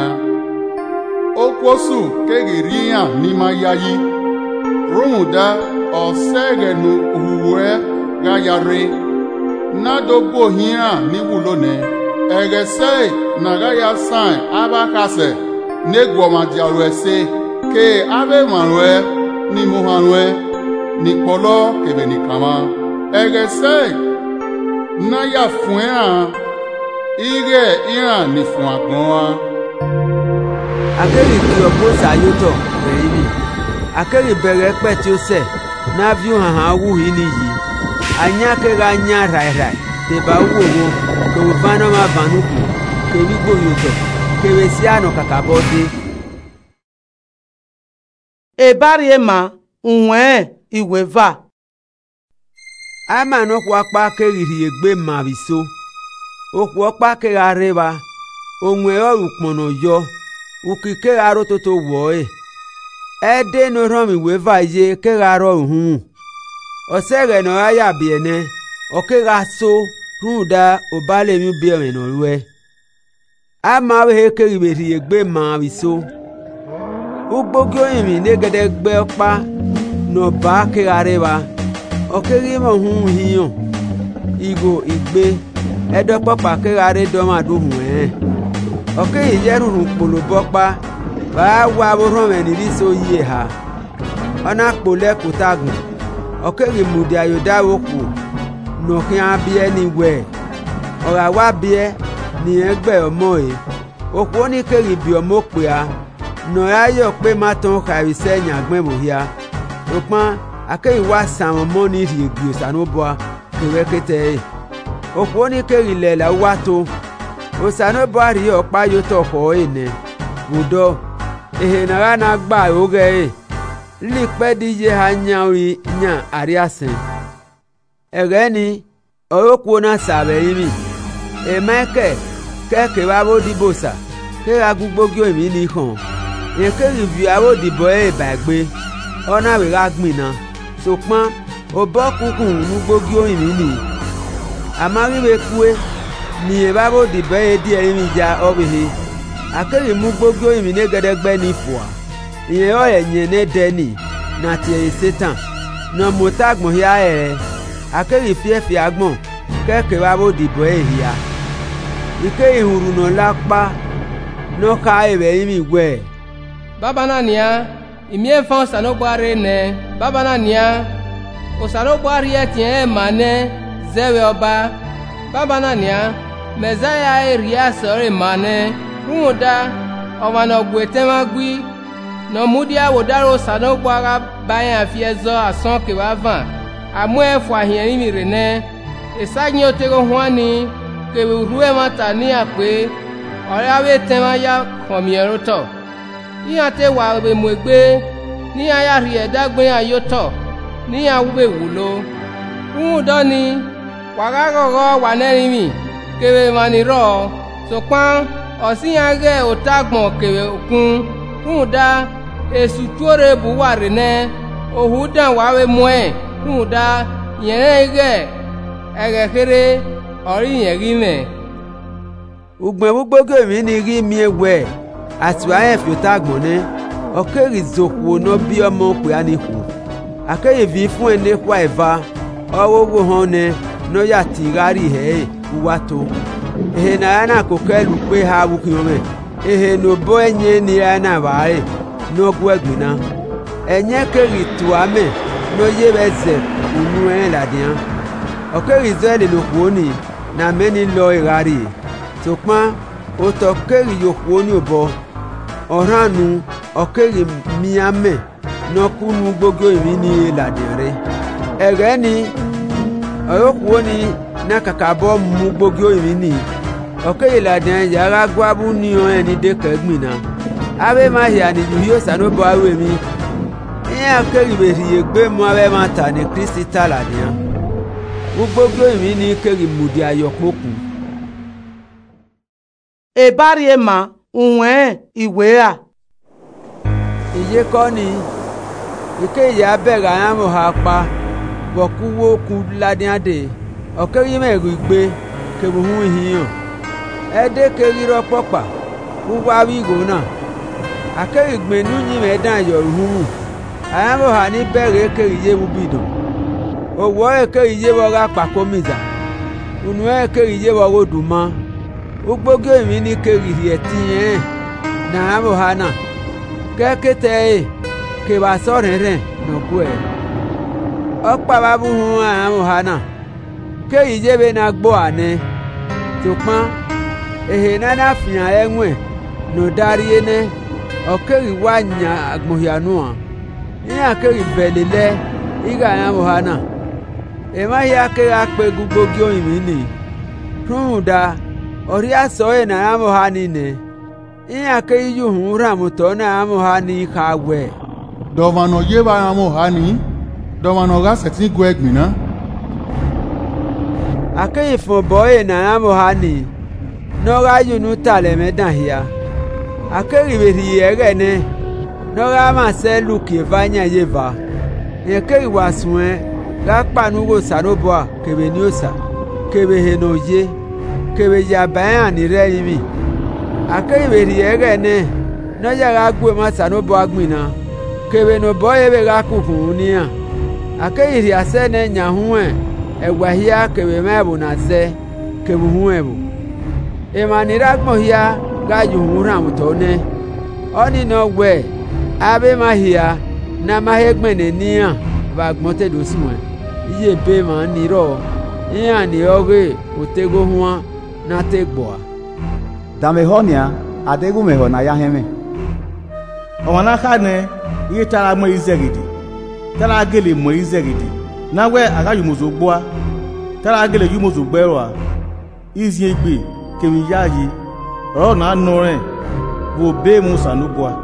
okwosu kegiriya nima yayi rumuda osegenu uwe gayare nadobo hia ni wulone egese na gaya san abakase negwoma dialwese ke abe manwe ni muhanwe ni polo kebe ni kama egese na ya fún ẹ̀ hàn ire ìhàn ní fún àgbọ̀n wa. akeri ki obosa yoto beimi akeri bere pe tí ó ṣẹ̀ na vi han wu hi ni yi anya ke ga nya rai rai te ba wo wo ko vano ma vanuku ke wi gbo yoto ke we si ano kakabode e bari ma unwe iwe va ama no kwa pa keri egbe ma biso okwu ọkpa kegharịwa onwe ọrụkpọnọ yọ uki kegharo toto woe ede no romi weva ye kegharo hu osere no aya biene okega so ruda obale mi biere no we ama we keriberi egbe ma biso ugbogyo imi negede gbe ọkpa no ba kegharịwa okeri mo hu hiyo igo igbe edo papa kegharị doma duhu eh oke yeru polo bokpa ba wa boron meni so yi ha ona pole kutagun oke ri mudi ayoda woku no kian bi eni we ora wa bi e ni egbe omo e oku oni keri bi omo pe a no ayo pe ma ton kari se nyagben bo hia opon akei wa san mo ni ri egbio sanoboa kere kete e oku oni keri le la wa to osano bari ọ̀pá yo to ko ene budo ehe na na gba oge e li pe di je hanya ori nya ariasen ege ni oroku na sabe yimi e meke keke wa bo di bosa ke agugbo gi emi ni kan e ke review awo di bo e ba gbe ona we ga gbin na so pon obo kukun nu gbogi emi ni amari we kue ni ebabo di be di emi ja obihi akeri mu gbogbo imi ne gedegbe ni fua iye o enye ne deni na ti Satan na motagbon hia ere akeri fie fie agbon keke babo di bo ehia ike ihuru no lapa no ka ebe imi gwe baba na nia imi enfan sano gbare ne baba na nia o sano gbare etien mane zewe oba baba na nia Mezaya eria sore mane ruda ovano gwetema gwi no mudia wodaro sano kwaga bayan fiezo ason ke wavan amwe fwa hien mi rene esanyo tego hwani ke ruwe mata ni ape ore awe tema ya komiero to iya te wa be mwegbe ni aya ri edagbe ayoto ni awube wulo rudo ni waga gogo waneri mi kewe maniro sopan osiyange otagbon kewe okun funda esutuore buware ne ohudan wawe moe funda yenege egekere ori yegime ugbe gbogbo mi ni ri mi ewe ati wa en fi otagbon ne okeri zoku no bi omo pe aniku akeye vi fun ene kwa eva owo wo hon ne no ya tigari he wato ehe na yana kokelu pe ha wukiome ehe no bo enye ni yana bare no gwegbina enye keri tuame no yebeze unu en ladian okeri zele no kuoni na meni lo irari topan o to keri yokuoni obo oranu okeri miame no kunu gbogbo imi ni ladian re ere ni oyokuoni na kakabo mu gbogbo imi ni okeye ladan yara gwabu ni o eni de kegbina abe ma hia ni yo sano bo awe mi e akeri be ri egbe mu abe ma ta ni Kristi ta ladan gbogbo imi ni keri mudi ayopoku e bari ma unwe iwe a iye ko ni ike ya bega ya mo ha pa bokuwo ku ladan de okeri meru igbe kebuhu hiyan ede keri ropopa uwa wi gona akeri gbe nunyi medan yoruhu ayamo ha ni bere keri ye bubido owo ekeri ye wo ga pakomiza unu ekeri ye wo roduma ugbogo emi ni keri ri etiyen na amo ha na kekete e ke ba sorere no ku e opa babu hu amo ha na ke ijebe na gbo ane topan ehe na na fian enwe no dari ene okeri wa nya agmohianua iya keri belele iga ya mohana ema ya keri akpe gugbogi oyimini runda ori aso na ya mohani ne iya keri yuhun ramuto na ya mohani kawe dọ̀mọ̀nà yé bá ya mohani dọ̀mọ̀nà ga sẹ̀tí gu ẹgbìnà akei fun boye na ya mohani nora yunu tale medan hia akeri beri ere ne nora ma se luki vanya yeva ekeri wasuen ga panu go saroboa kebe ni osa kebe henoye kebe ya bayan ni re yimi akeri beri ere ne no ya ga gwe ma saroboa gbina kebe no boye be ga kukun ni a akeri ase ne nya hu e egwa hia kebe mebu na se kebe hu ebu emanira gbo hia ga yuhun ramuto ne oni no we abe mahia na mahegbene niya ba gmote do siwe iye be ma niro iya ni oge otego huwa na tegboa dame honia adegu meho na ya heme ọmọna ka ne iye tara mo izegidi tara gele mo izegidi na we aga yumozo gboa tara gele yumozo gbero izi egbe kemi yayi ro na nore wo be musa no boa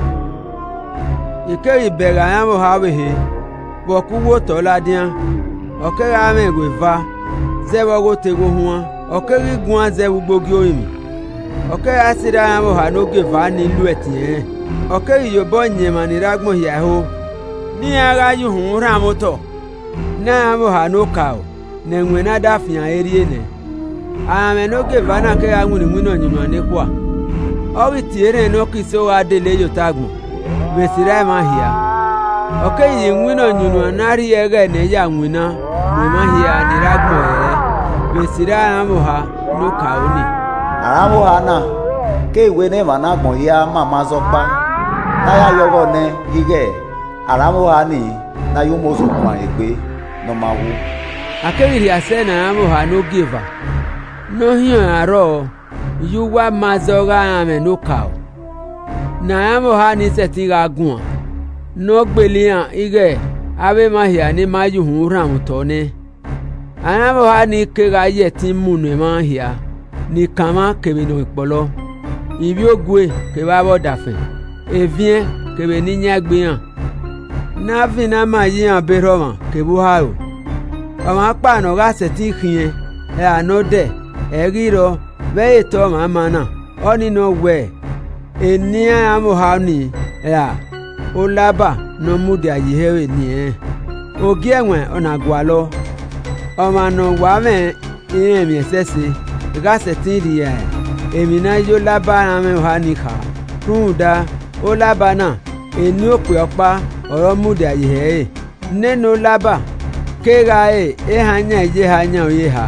ikeri bẹ̀rẹ̀ àyàmò hawehe bọ̀kúwó tọ́ládíán ọ̀kẹ́rẹ́ àmẹ́gbẹ̀ va zẹ́wọ́gó tego huan ọ̀kẹ́rẹ́ guan zẹ́wú gbógi oyimi ọ̀kẹ́rẹ́ asírí àyàmò ha n'oge va nílùú ẹ̀tìyẹn ọ̀kẹ́rẹ́ yóò nyẹ̀mà nírágbọ̀n yàhó ní ara yuhun rámótọ̀ ní àyàmò ha n'óka o nẹ̀wẹ̀ náà dáfìyàn erie nẹ̀ àyàmẹ̀ n'oge va náà kẹ́rẹ́ àwùnìwìn náà nyìmọ̀ níkwà ọ̀rì tìyẹ́rẹ̀ náà kì í sọ adélé yòtágùn besira ma hia oke yi nwino nyunu anari ege ne ya nwina we ma hia ni ragmo e besira amu ha no kauni aramu ha na ke iwe ne ma na gbon ya mama zopa na ya yogo ne ige aramu ha ni na yumo so kwa egbe no ma wu akeri ase na amu ha no giva no hian aro yuwa mazoga ame no kau na yamo ha ni seti ga gun no gbelian ige abe ma hia ni ma yuhun ram to ne ayamo ha ni ke ga ye tin munu ma hia ni kama ke bi no ipolo ibi ogwe ke ba bo dafe evien ke be ni nya gbeyan na vi na ma yian be roma ke bu ha o ama pa no ga seti khien e anode e riro be to ma mana oni no we enia amohani ya olaba no mudi ayihewe ni e ogi enwe onagwalo omano wame ire mi esese ga setiri ya emi na yo laba amohani ka runda olaba na eni ope opa oro mudi ayihewe neno laba kega e e hanya je hanya oye ha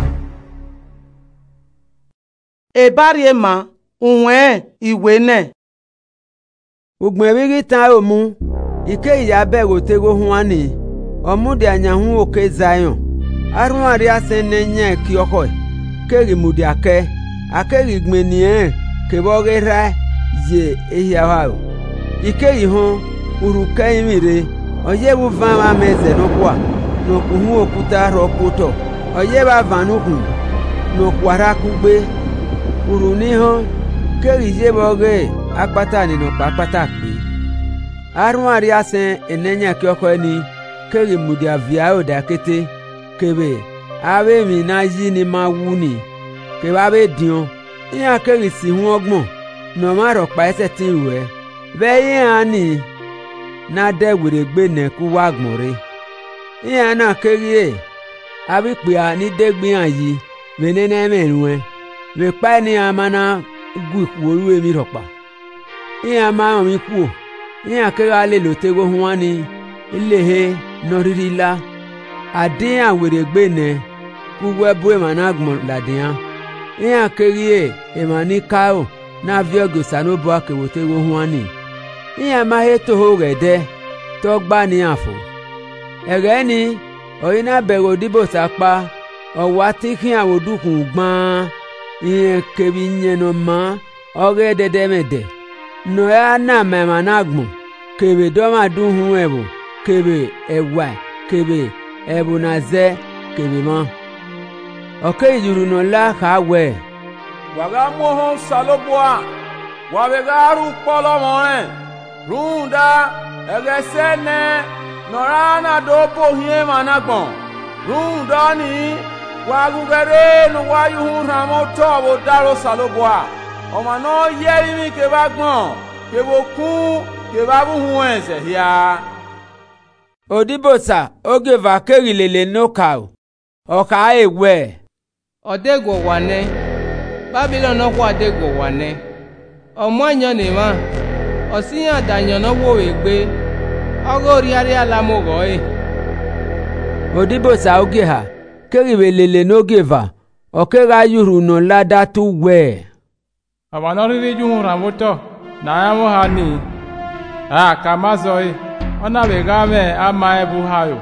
ebari ma unwe iwe ne ugbon ebiri tan omu ike iya bẹ̀rù tego huan ni ọmúdì ànyàhún òkè zion arún àrí asẹ́nẹ́ nyẹ́ kí ọkọ̀ kéèrì múdì akẹ́ akẹ́rì gbẹ̀nìyàn kébọ́rẹ́ rà yé ehiawa o ike yìí hàn urukẹ́ ìmìrè ọ̀yẹ́wò van wa mẹ́zẹ̀ nọ́kùà nọ́kùhún òkúta rọ́kútọ̀ ọ̀yẹ́wà vanukùn nọ́kùarakùgbé uru ní hàn kéèrì yébọ́rẹ́ akpata nínú pàápàtà pé arún àrí asẹ́ ẹ̀nẹ́nyà kí ọkọ̀ ẹni kéèrì múdì àvíà òdà kété kébè abe mi na yi ni ma wu ni kébè abe dion ìyá kéèrì sí hún ọgbọ̀n nà má rọ̀ pa ẹsẹ̀ tí ń wẹ̀ bẹ́ẹ̀ yíyan ni na dẹ́ wèrè gbé nẹ̀kú wá gbọ̀n re ìyá náà kéèrì ẹ̀ abe pè á ní dẹ́gbìyàn yìí bẹ́ẹ̀ mẹ́rin wẹ̀ bẹ́ẹ̀ pa ẹni àmàna gu ìkúwòrú èmi rọ̀ pa ìyá máa hàn mí kú ìyá kéèrì alẹ́ lò tego hún wá ni ilé he nọ rírí la àdéhàn wèrè gbé nẹ kúwú ẹbú èmà náà gbọ̀n làdéhàn ìyàn kéré ẹ̀ èmà ní káò náà fi ọgò sànúbọ̀ akèwòté wohun wani ìyàn máa hé tóhó rẹ̀ dẹ́ tó gbá ní àfò ẹ̀rẹ́ ni ọ̀yìn náà bẹ̀rù òdìbò sápá ọ̀wá tí kí àwọn òdùkùn gbọ́n ìyẹn kébì yẹnu mọ́ ọ̀rẹ́ dẹ́dẹ́mẹ̀dẹ̀ no ya na mema na gbon kebe do ma dun hun ebo kebe ewa kebe ebu na ze kebe mo oke yuru no la ka we waga mohon saloboa wabegaru polo moe runda egesene norana do pohie managbon runda ni wagugere no wayuhun ramoto bo daro saloboa ọmọ náà yẹ́rí mi ke bá gbọ́n ke bo kún ke bá bú hun ẹ̀sẹ̀ híá. Odibosa oge vakeri lele nokao ọka ewe. Ọdẹ́gò wà ní Babylon náà kó ọdẹ́gò wà ní ọmọ ẹ̀yàn ní ma ọ̀síyàn àdàyàn náà wò wé gbé ọgọ́ orí arí alámọ̀gọ́ ẹ̀. Odibosa oge ha keriwe lele n'oge va ọkera yuru nọ ladatu wee. Abana riri juhun ramoto na ya mo hani a kama zoi ona bega me ama ebu hayo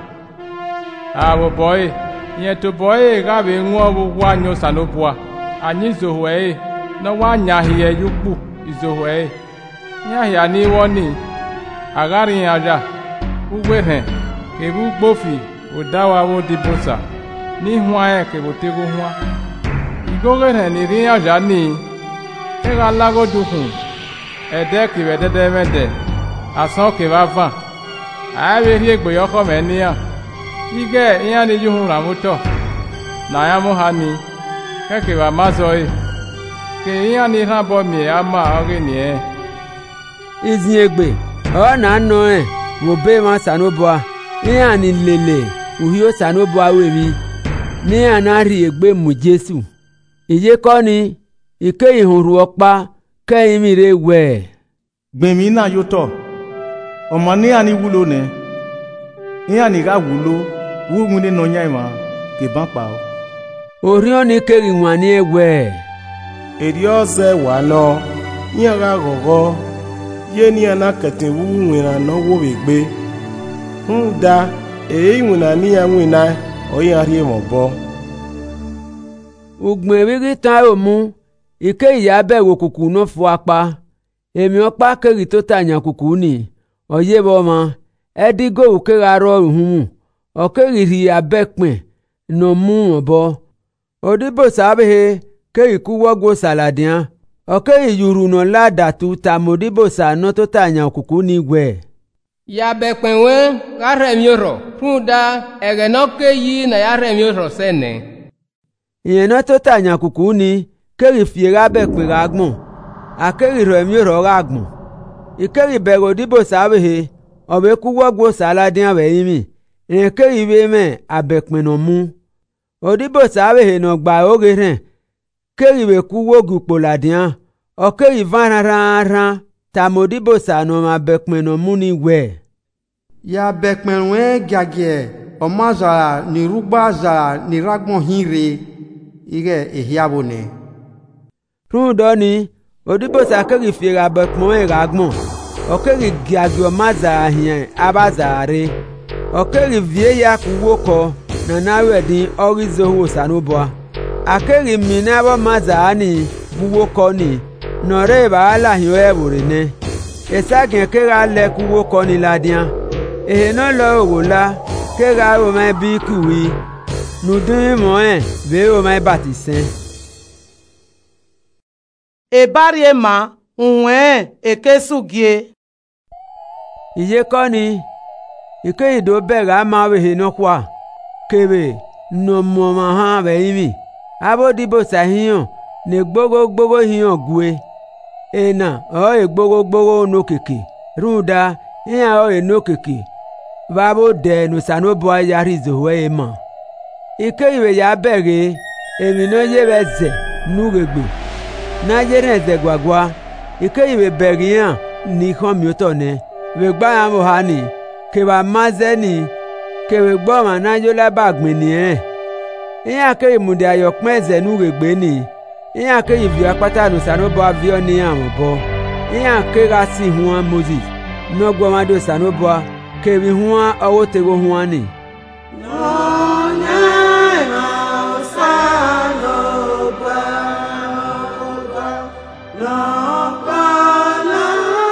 a bo boy ye to boy ga be nwo bu wanyo sanopua anyi zohwe no wanya hiye yupu izohwe nya ya ni woni agari aja ugwe he ke bu gbofi odawa wo dibosa ni hwa e ke botego hwa igoge he ni ri aja ni ega lago dukun ede kiwe dede mede asan ke va van awe ri egbe yoko me niyan ige iyan ni juhun ramuto na ya mo hani ke ke va mazoi ke iyan ni ran bo mi ama ore ni e izin egbe o na no e wo be ma sanoboa iyan ni lele uhi o sanoboa we mi ni anari egbe mu Jesu iye ko ni ike ihunru ọpa kẹ́yìn mire wẹ̀. Gbèmí náà yóò tọ̀, ọmọ ní àní wúlò nẹ, ní àní ká wúlò, wúgun ní nọ yáìmá, kì bá pa ọ. Orí ọ́ ní kéré wọn ní ẹwẹ́. Èdè ọ̀sẹ̀ wà lọ, yíyan ká gọ̀gọ́, yé ní àná kẹ̀tẹ̀ wúwú wìnà náà wó wè gbé. Ń da èyí wìnà níyàn wìnà ọ̀yìn àrí mọ̀ bọ́. Ògbìn rírí tán ò mú. Ike ìyá bẹ̀rù òkùnkùn náà fọ apá èmi ọpá kéré tó tàyàn kùkù ní ọyẹ bọmọ ẹdígò kéré arọ òhun mu ọkérìrì abẹ́pìn nà mú ọ̀bọ Odibosa abẹ́hẹ kéré kú wọ́gbó sàlàdìán ọkérì yùrù nà ládàtú tàmí Odibosa náà tó tàyàn kùkù ní wẹ̀. Yabẹ́pìn wẹ́ kárẹ̀mí rọ̀ fún da ẹ̀rẹ̀ náà ké yí nà yárẹ̀mí rọ̀ sẹ́nẹ̀. Ìyẹn náà tó tàyàn kùkù ní keri fiera be pera agbon akeri ro emi ro agbon ikeri bẹ̀rù Odibosa abehe obe ku wogbo saladin abe yimi en keri be me abepin no mu Odibosa abehe no gba oge ren keri be ku wogu poladian o keri van ran ran ta Odibosa no ma bepin no mu ni we ya bepin we gage o mazara ni rugba za ni ragbon hinre ire ehiabone Rúndọ́ ni Odibosa kéré fìrà bẹ̀pọ̀n ìràgbọ̀n ọ̀kéré gíagìọ̀ mazà hìyàn abazàre ọ̀kéré vie ya kúwó kọ nana wẹ̀dín ọ̀rìzòwò sànúbọ̀ akéré mìíràn mazà ni wúwó kọ ni nọ̀rẹ́ ìbáwálà hìyàn ẹ̀wòrè ní ìságìn kéré alẹ́ kúwó kọ ni ládìán èhè náà lọ òwò la kéré aromẹ́ bí kùwì nùdún mọ́ ẹ̀ bẹ́ẹ̀ romẹ́ bàtìsẹ́. Ebarie ma unwe ekesugie. Iye kọ́ ni ike ìdó bẹ̀rẹ̀ a máa wèhè náà kwa kébè nà mọ̀mọ̀ hàn rẹ̀ yìí Odibosa hìyàn ní gbogbogbò hìyàn gùn ẹ̀nà ọ̀ è gbogbogbò n'okèkè rúdà hìyàn ọ̀ è n'okèkè bàbá dẹ̀ nùsànúbọ̀ ayárí ìzòwò ẹ̀ mọ̀ ike ìwé ya bẹ̀rẹ̀ èmi náà yẹ bẹ̀ zẹ̀ núrègbè na yere zegwagwa ike iwe berian ni kon mi oto ne we gba ya mo ha ni ke ba maze ni ke we gbo ma na yo la bagbin ni e iyan ke imude ayopin eze nu regbe ni iyan ke ivi apata nu sanobo avio ni awon bo iyan ke ga si huan Moses no gbo ma do sanobo ke wi huan owo te go huan ni No,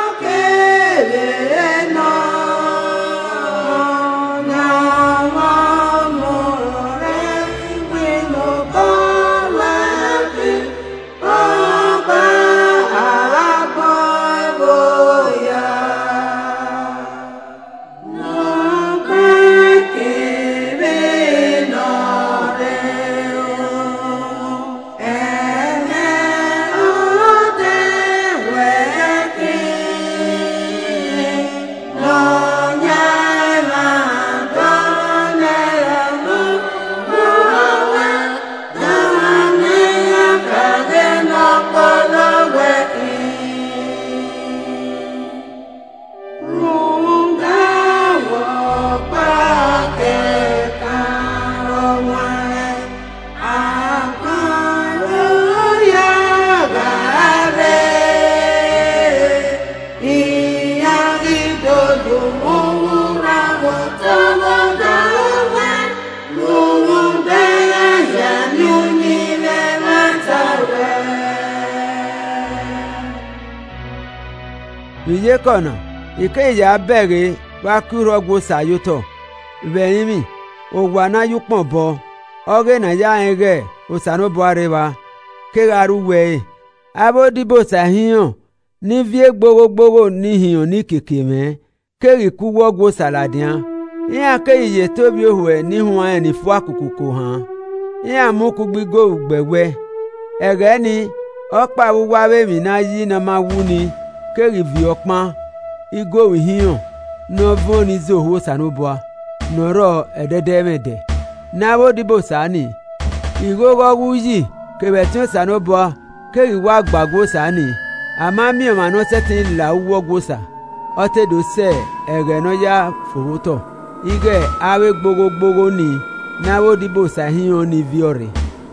biye kona ike ya bere wa kuro gwo sayoto benimi ogwa na yupon bo oge na ya ege osano bo arewa ke garu we abodibo sahiyan ni vie gboro gboro ni hiyan ni kekeme ke riku wo gwo saladian ya ke iye tobi ohwe ni huan eni fu akukuko han ya muku gbigo ugbewe ere ni opa wuwa we mi na yi na ma wu ni ke rivi opon igo wihiyan no voni zoho sanoboa noro ededemede nawo dibo sani igogo wuyi ke betin sanoboa ke riwa gbagbo sani ama mi o ma no setin la uwo gosa otedo se ere no ya fowoto ige awe gbogbo gbogbo ni nawo dibo sahiyan ni viore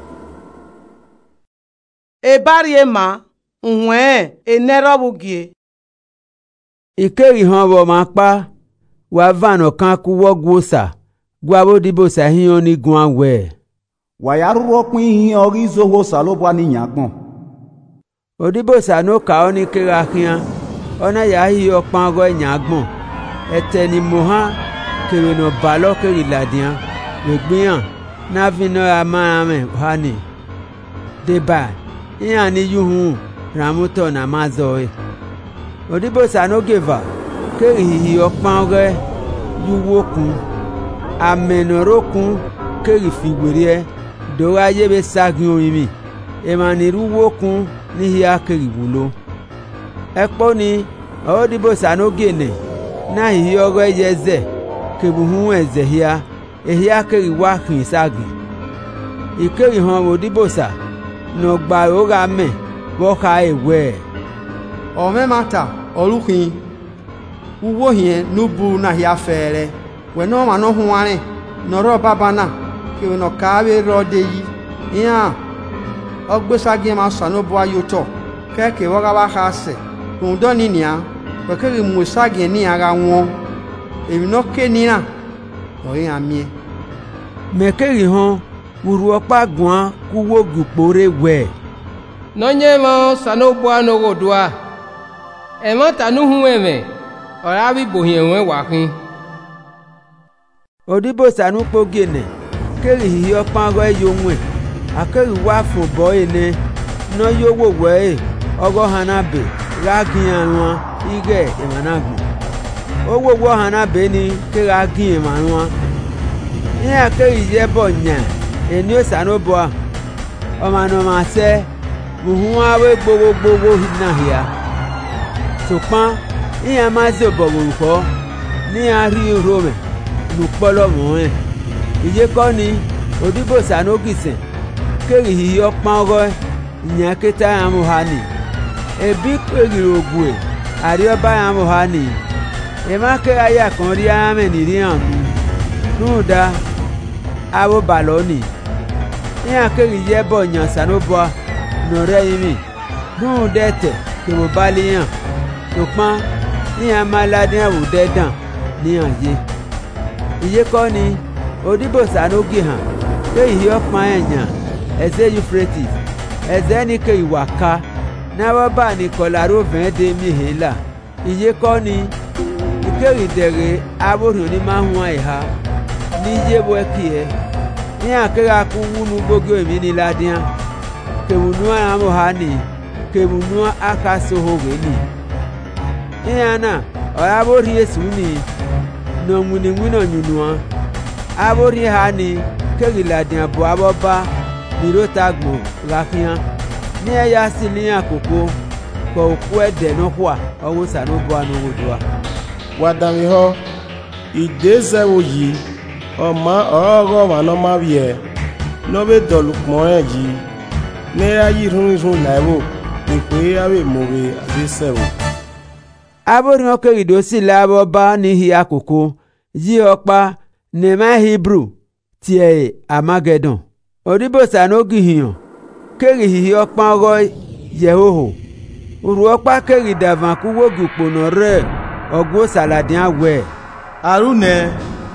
ebarie ma nwe enerobugie ikeri han wo ma pa wa vano kan ku wo gosa gwawo dibo sahiyan ni gun awe wa ya ro pin hin ori zowo salobo ni yagbon odibo sano ka oni kera kian ona ya hi opan go yagbon ete ni moha kere no balo kere ladian egbian na vino amame hani deba iyan ni yuhun ramuto na mazoe odibo sano geva kere hi opan go yuwokun amenorokun kere figwere do aye be sagin oyimi emaniru wokun ni hiya kere wulo epo ni odibo sano gene na hi ogo yeze kebuhun ezehia ehia kere wa kin sagi ikeri han odibo sa no gba oga me bo ka ewe o me mata olukin uwo hien nubu na hia fere we no ma no huare no ro baba na ke no ka we ro de yi ya ogbesagi ma sano bo ayoto ke ke wa ga ba ha se kun do ni nia we ke mu sagi ni ara won èmi no ke ni na o yin amie me keri han wuru opa gun ku wo gupore we nonye mo sano bo no godua e mo tanu hu eme ora bi bohien we wa kin odibo sanu po gene keri hi opan go eyonwe akeri wa fun bo ene no yowo we ogo hanabe ragin anwa ige emanagun owo wo hanabe ni ke ragin emanwa ni akeri je bo nya eni osanobo o ma no ma se buhun awe gbogbo gbogbo na hia sopan iya ma ze bo wo ni ari rome lupolo mo e iye ko ni odibo sanogisen keri hi opan go nya keta amuhani ebi keri ogwe ari oba amuhani e ma ke aya kan ri ame ni ri an nu da abo baloni iya keri ye bo nya sanobo no re yimi nu dete ke mo baliyan sopan iya malade awu dedan ni anye iye ko ni odibo sanogi han ke yi opan enya eze Euphrates eze ni ke iwaka na baba ni kolaro vin de mi hela iye ko ni ikeri dere aboru ni ma hu iha ni ye bo kie ni akera ku wunu gbogbo emi ni ladian ke wunu amo hani ke wunu akaso howe ni iyana oyabori yesu ni no muni wino nyunua abori hani keri ladian bo aboba ni rotagbo rakian ni eya sili akoko ko ku ede no kwa owo sanobo anu wodua wadami ho ideze wo yi o ma ogo ma no ma wie no be dolukmo eji ne ayi run run laiwo ipe awe mowe adesewo abori okeri do si labo ba ni hi akoko yi opa ne ma Hebrew tie Armageddon odibo sanogi hiyan keri hi opa go Yehoho uru opa keri davan ku wogu pono re ogwo saladian we arune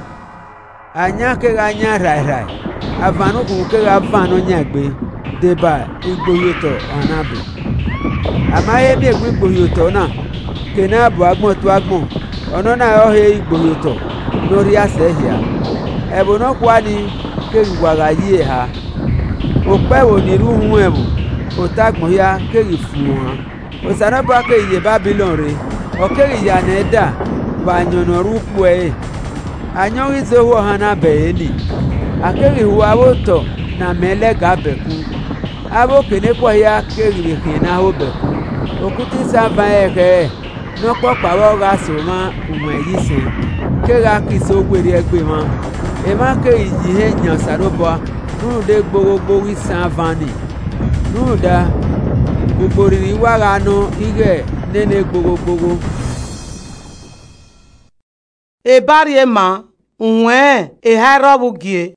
anya ke anya rai rai avanu ku ke avanu nyagbe deba igboyoto onabe amaye bi igboyoto na kena bu agbon tu agbon ono na yo he igboyoto lórí asehia ebo no kwani ke gwaga yi ha o pe wo ni ru hu ebo o tagbon ya ke ri fun ha o sana ba ke ye Babylon re o ke ri ya na da ba nyono ru ku e anyo izo ho hana be ni akeri hu aboto na mele ga beku abo kene kwa ya ke ri kena ho beku okuti sava eke no po pawo ga so ma umo yi se ke ga ki so gweri egbe ma e ma ke yi he nyan sarobo nu de gbogbo wi sava ni nu da gbogbo ri wa ga no ige nene gbogbo e bari e ma unwe e harobu gie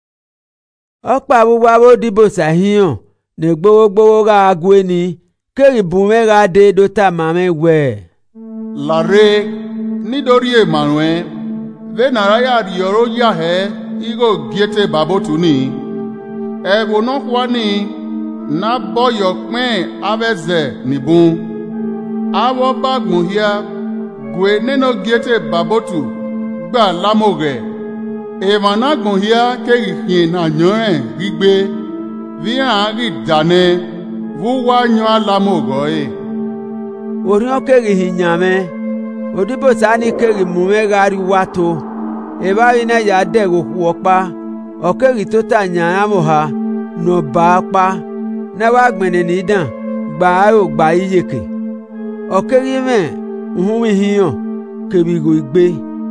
okpa bu wa bo dibo sahiyan ne gbogbo ga agwe ni keri bume ga de do ta mame we lare nítorí Emmanuel ve naraya rioro ya he igo giete babotu ni e bo no kwa ni na boyo pin aveze nibun awo bagun hia gwe neno giete babotu gba lamoge e managun hia keri hin na nyoren gbigbe vi an ri dane vu wa nyo alamogo e ori o keri hinyame odibo sani keri mume gari wato e ba ina ya de go ku opa o keri to ta nya amoha no ba pa na wa gbene ni dan gba o gba iyeke o keri me uhun mi hiyan kebi go igbe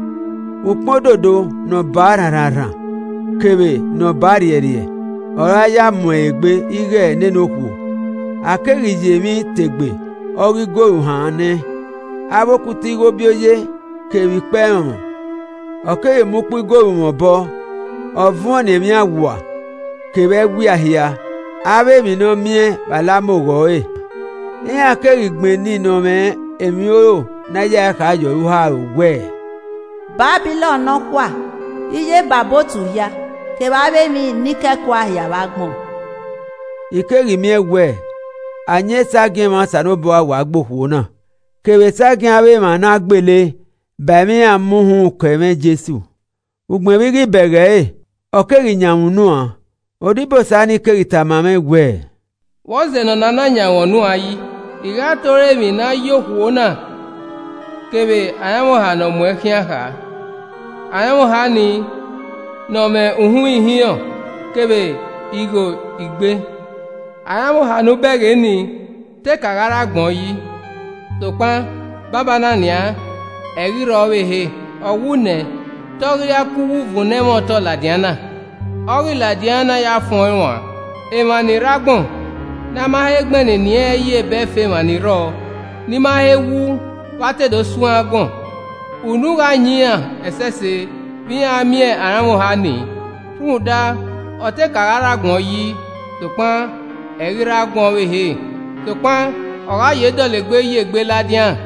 upododo no ba rarara kebe no ba riere ora ya mo egbe ige nenu ku akeri jemi tegbe ori go hane abokuti go bioye kebi peun oke mu pu go mo bo ovun ne mi awa kebe gwi ahia abe mi no mie bala mogo e ni akeri gbe ni no me emi o na ya ka jo ru ha we Babylon no kwa iye babotu ya ke babe mi nike kwa ya bagbon ikeri mi ewe anye sagin ma sanobo wa gbohu na kebe sagin abe ma na gbele ba mi amuhun keme Jesu ugbe bi ri bere e okeri nyawunu a odibo sani keri tamame we woze no nana nyawonu ayi iga tore mi na yohu na kebe ayamo ha no mu ehia ha ayamo ha ni no me uhun ihiyan kebe igo igbe ayamo ha no bege ni te kagara gbon yi topan baba na nia eri ro we he owune tori akuwu vune moto ladiana ori ladiana ya fun won e mani ragbon na ma he gbon ni eye be fe mani ro ni ma he wu wate do sun agbon unu ga yin esese bi amie aramo ha ni fun da o te kagara gbon yi topan eri ragbon we he topan ora ye do le gbe ye gbe ladian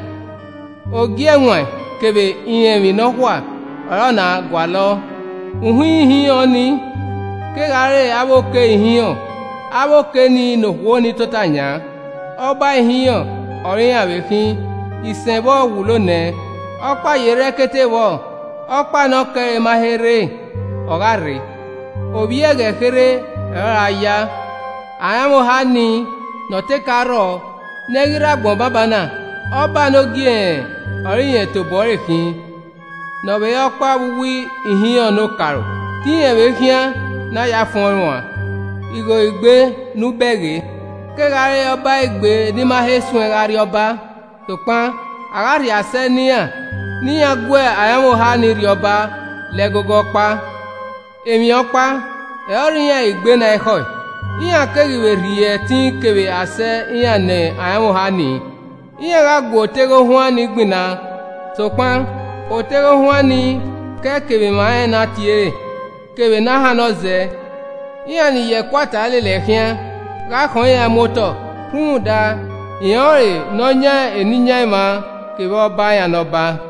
ogi enwon kebe iyen mi no kwa ora na gwa lo uhun ihin oni ke gare aboke ihin aboke ni no wo ni totanya oba ihin orin awekin isenbo wulo ne opa yere kete wo opa no kere mahere ogare obi ege kere ara ya ayamo hani no te karo negira gbon baba na oba no gie orin yen to bore kin no be opa wi ihin no karo ti yen we kian na ya fun won igo igbe nu bege ke gare oba igbe ni ma he sun gare oba to pan agari ase niya niya gwe ayamo ha ni ri oba le gogo pa emi opa e orin yen igbe na e ho iya keriwe rie tin kewe ase iya ne ayamo ha ni iya ga go tego huani gbina to pan o tego huani ke kewe ma na tie kewe na ha no ze iya ni ye kwata le le hian ga kon ya moto fun da iyore no nya eninya ma ke bo ba ya no ba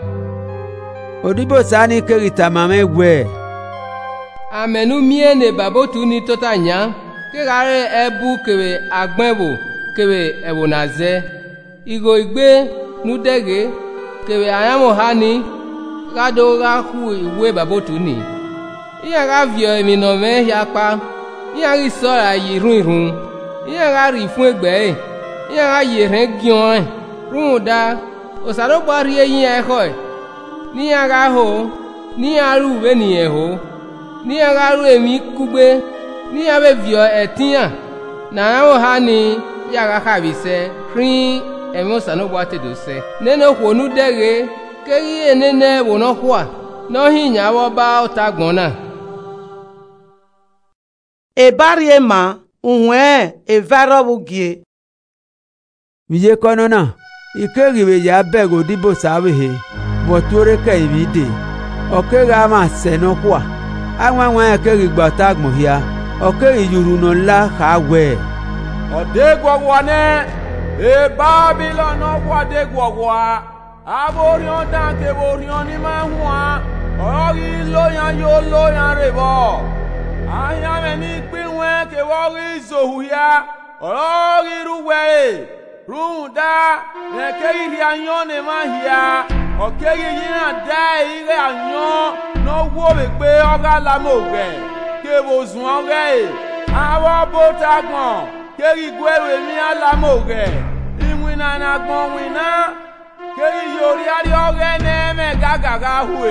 odibo sani kerita mame we amenu mie ne babotu ni totanya ke gare ebu kewe agbenbo kewe ebo na ze igo igbe nudege kebe ayamo hani gado ga hu iwe babotu ni iya ga vio emi no me yapa iya ri so ra yirun irun iya ga ri fún egbe iya ga yere gion run da osaro gba ri eyin e ko ni aga ho ni aru we ni e ho ni aga ru emi kugbe ni abe vio etian na ayamo hani ya ga ka bi se rin emi osano gba te do se nene honu dege keri enene wono kwa no hinya wo ba otagbon na ebarie ma unwe evaro bugie Viye kono na ikeri we ya bego dibo sawe he botore ka ibide okega ma seno kwa anwa nwa ekeri gba otagbon hia okeri yuru no la hawe odegwogwo ne e Babylon okwa degwogwo aborion danke borion ni ma hua ori loyan yo loyan rebo aya me ni pinwe ke wori zohuya ori ruwe runda ne ke iri anyon ne ma hia okeye yin da ire anyon no wo be pe oga la mogbe ke bozun oge awo botagbon ke ri gwewe mi ala mogbe imwina na gbon wina keri yori ari oge ne me gagaga hue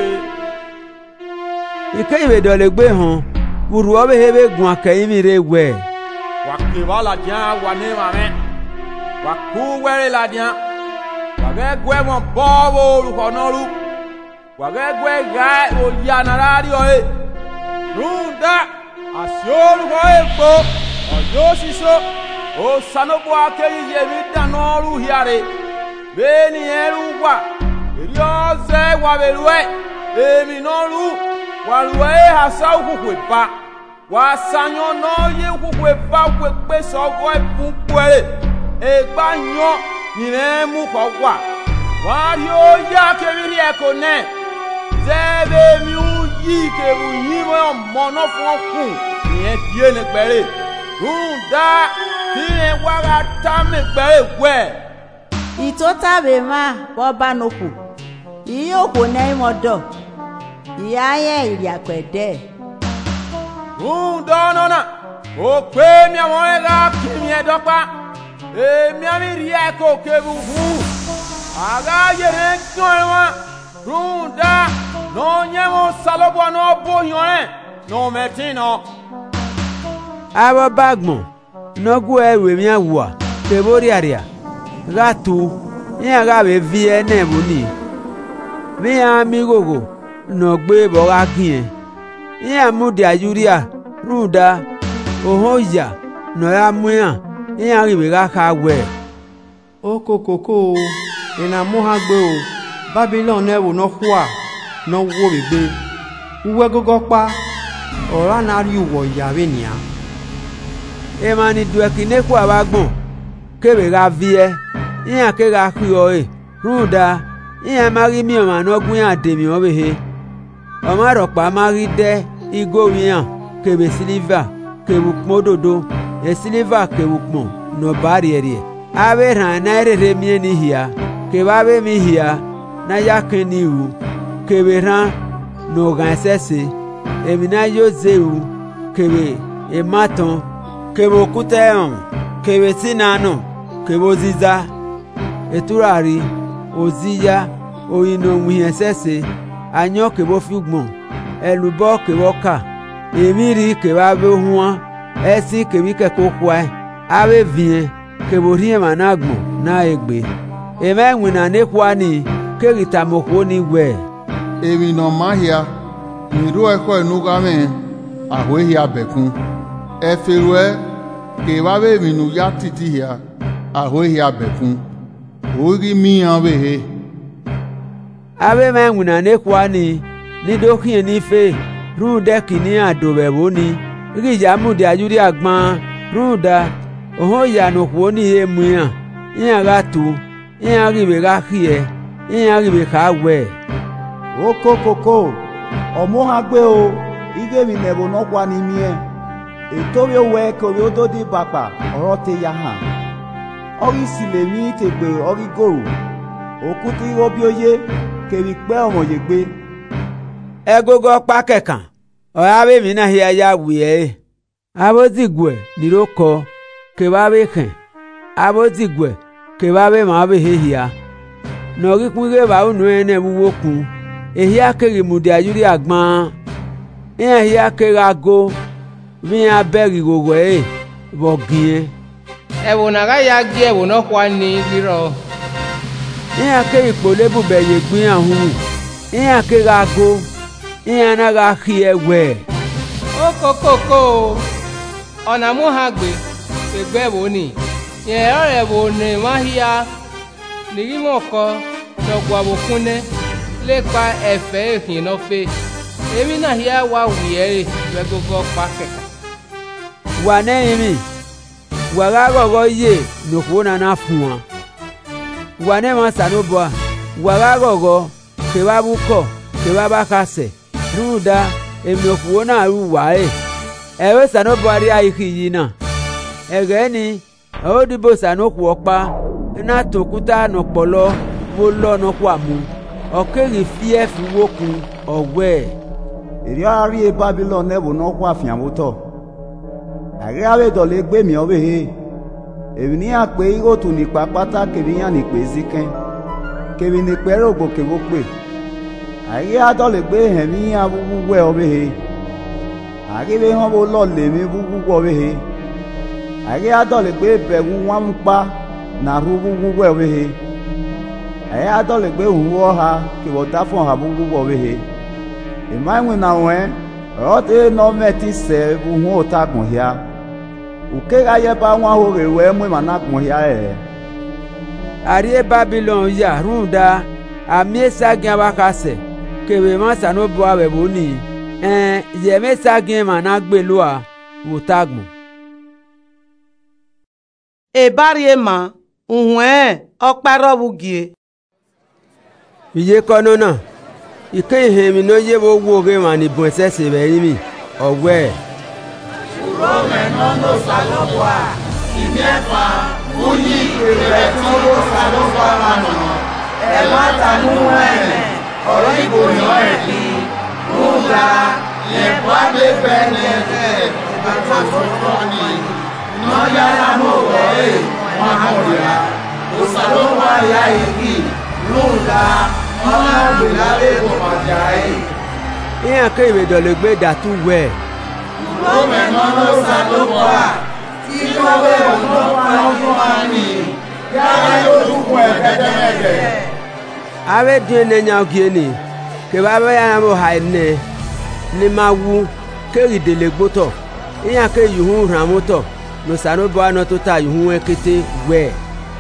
ike iwe dole gbe han buru obe hebe gun akemi re we wa ke bala dia wa ne ma me wa ku were la dia wa ge gwe mo bowo ru kono ru wa ge gwe ga o ya na rari o e runda asiolu ko e po ojo siso o sanobo akeri ye mi danoru hiare beni eruwa erioze wa belwe emi no ru wa ruwe hasa ukukwe pa wa sanyo no ye ukukwe pa kwe pe so go efun kwere e gba yan ni re mu ko wa wa ri o ya ke mi ri e ko ne zebe mi u yi ke bu yin mo mo no fun kun ni e die ne pere runda ti e wa ga ta me pere we itotabe ma boba noku iyoko na imodo iyaye iri apede undo nona o pe mi awon ega kimi edopa e mi ami ri e ko kebu hu aga yere ton wa runda no nyemo salobo no boyan e no metino abo bagbon no gu ewe mi awa kebori aria gatu yin ga be vie ne buni mi amigogo no gbe bo ga kin yin amudi ayuria ruda ohoya no ya muyan yin ari be ga ka we okokoko ina mu ha gbe o Babylon e wo no kwa no wo be gbe uwe gogo pa ora na ri uwo yawe nia e mani duekine kwa bagbon kebe ga vie yin ke ga krio e ruda yin mari mi o ma no gun ya de mi o be he o ma ro pa mari de igo wian kebe silver kebu kmododo e silver kebu kmo no barriere ave ran na re mi ni hia ke ba be mi hia na ya keni u kebe ran no gan sese e mi na yo zeu kebe e maton kebe okuteon kebe tinano kebe ziza eturari oziya oyino nwi sese anyo kebe figbon elubo kebe ka emiri kebe abe huan esi kebe kekokwa abe vie kebe ri managbon na egbe eme nwina nekwa ni kerita moko ni we emi no mahia ni ro eko enuga me ahwehia bekun eferue ke babe minu ya titi hia ahwehia bekun ori mi an be he abe me nwina nekwa ni ni dokin ni fe runde kini adobe boni rija mudi ajuri agbon runda ohun ya no ko ni emuyan yin ga tu yin ri be ga khie yin ri be ka we okokoko omo ha gbe o ige mi nebo no kwa ni mi e eto bi we ko bi o to di papa oro te ya han ori sile mi te gbe ori goru òkúta ihò bí ó yé kèmí pẹ́ ọmọ yè gbé. Egogo pa kẹ̀kàn ọ̀yá bẹ́ mi náà yá yá wì ẹ́ abódìgbẹ̀ nírò kọ kẹwà bẹ́ kẹ̀ abódìgbẹ̀ kẹwà bẹ́ màá bẹ́ hẹ́hìá nọ̀rí kún rẹ̀ bá ònú ẹ̀ náà wúwo kún èyí akéré mùdí ayúrí àgbọn ìyẹn èyí akéré ago bí yẹn abẹ́rì ròrò ẹ̀ bọ̀ gìyẹn. ẹ̀wọ̀n náà yá gé ẹ̀wọ̀n náà wá ní rírọ̀. ìyẹn akéré ìpòlébù bẹ̀yẹ̀ gbìn àhùn ìyẹn akéré ago ìyẹn náà xì ẹ̀wẹ̀. ó kókókó ọ̀nà mú ha gbé gbẹgbẹ́ wò ni yẹn ọ̀rẹ́ wò ní máhíà nìyímọ̀ kọ lọ́gbọ̀ àbòkúnẹ́ lépa ẹ̀fẹ́ èhìn náà fẹ́ èmi náà yá wá wìẹ́ gbẹgbẹgbọ pa kẹ̀kẹ́. wà nẹ́yìn mi wàrà rọ̀rọ̀ yé nòkó nana fún wa wà ní ma sànú bọ́ wàrà rọ̀rọ̀ kẹwà bú kọ̀ kẹwà bá kásẹ̀ rúdà èmi òkúwó náà rú wà ẹ̀ ẹ̀rọ sànú bọ́ adé àyíkì yìí náà ẹ̀rẹ́ ni ẹ̀rọ dìbò sànú kù ọ́pá iná tòkúta nọ̀pọ̀lọ́ wó lọ́nà kó àmú ọ̀kẹ́rì fíẹ́ fi wókun ọ̀wẹ́. èrè àárí e Babylon nẹ́bù náà kó àfihàn wótọ̀ àrí àwẹ̀dọ̀ lè gbé mi ọ̀bẹ̀ he èmi ní àpè ìròtù nípa pátá kèmí yàn nípè síkẹ́ kèmí nípè rògbò kèwó pè àrí àdọ̀ lè gbé hẹ̀mí yàn wúwú wẹ̀ ọ̀bẹ̀ he àrí bẹ́ hàn bó lọ lèmi wúwú wọ̀ ọ̀bẹ̀ he àrí àdọ̀ lè gbé bẹ̀rù wọn ń pa nàrú wúwú wẹ̀ ọ̀bẹ̀ he àrí àdọ̀ lè gbé hùwọ́ ha kèwọ́ dáfọ̀ ha wúwú wọ̀ ọ̀bẹ̀ he ìmáìwìn náà wẹ́n ọ̀rọ̀dé nọ́mẹ́tì sẹ́ wúhún ọ̀tá gùn híà òkèèrè ayẹba wọn ahòrè wẹ́ mú ìmọ̀ náà gùn híà ẹ̀. àríyé Babylon yà rúndà àmì ẹ̀sàgìn abakasẹ̀ kèwé má sànú bọ́ àwẹ̀ bò ní ẹ̀ yẹ̀mí ẹ̀sàgìn mà náà gbé lóà ọ̀tá gùn. èbárí ẹ̀ mà ǹhùn ẹ̀ ọ̀pẹ̀rọ̀ wùgìẹ̀. iye kọ́nọ́ náà ike ihemi no ye bo wo ge ma ni bon se se be mi ọ̀wẹ́. uro me no no salobwa imefa uyi ire tí ó salobwa ma no e ma ta mu ene ọ̀rọ̀ ibo yo e bi ula le pa be be ne e ba ta so so ni no ya la mo wo e wa ha ya o salobwa ya igi ula ìyẹn ké ìwédọ̀ lè gbé dàtú wẹ̀. Rome nọ́nà sàlóbọ̀à tí lọ́wọ́ ọ̀dọ́ pàrọ̀ fún wa ní yàrá yóò dúkùn ẹ̀gẹ́dẹ́gẹ́dẹ́. Abe dín ní ẹ̀yàn ọ̀gẹ́ ni kẹ̀bá bẹ́ yàrá mọ̀ ha ẹ̀ ní máa wú kéèrì délé gbótọ̀ ìyẹn ké yìhun ràn mọ́tọ̀ ní sàlóbọ̀à náà tó ta yìhun ẹ̀ kété wẹ̀.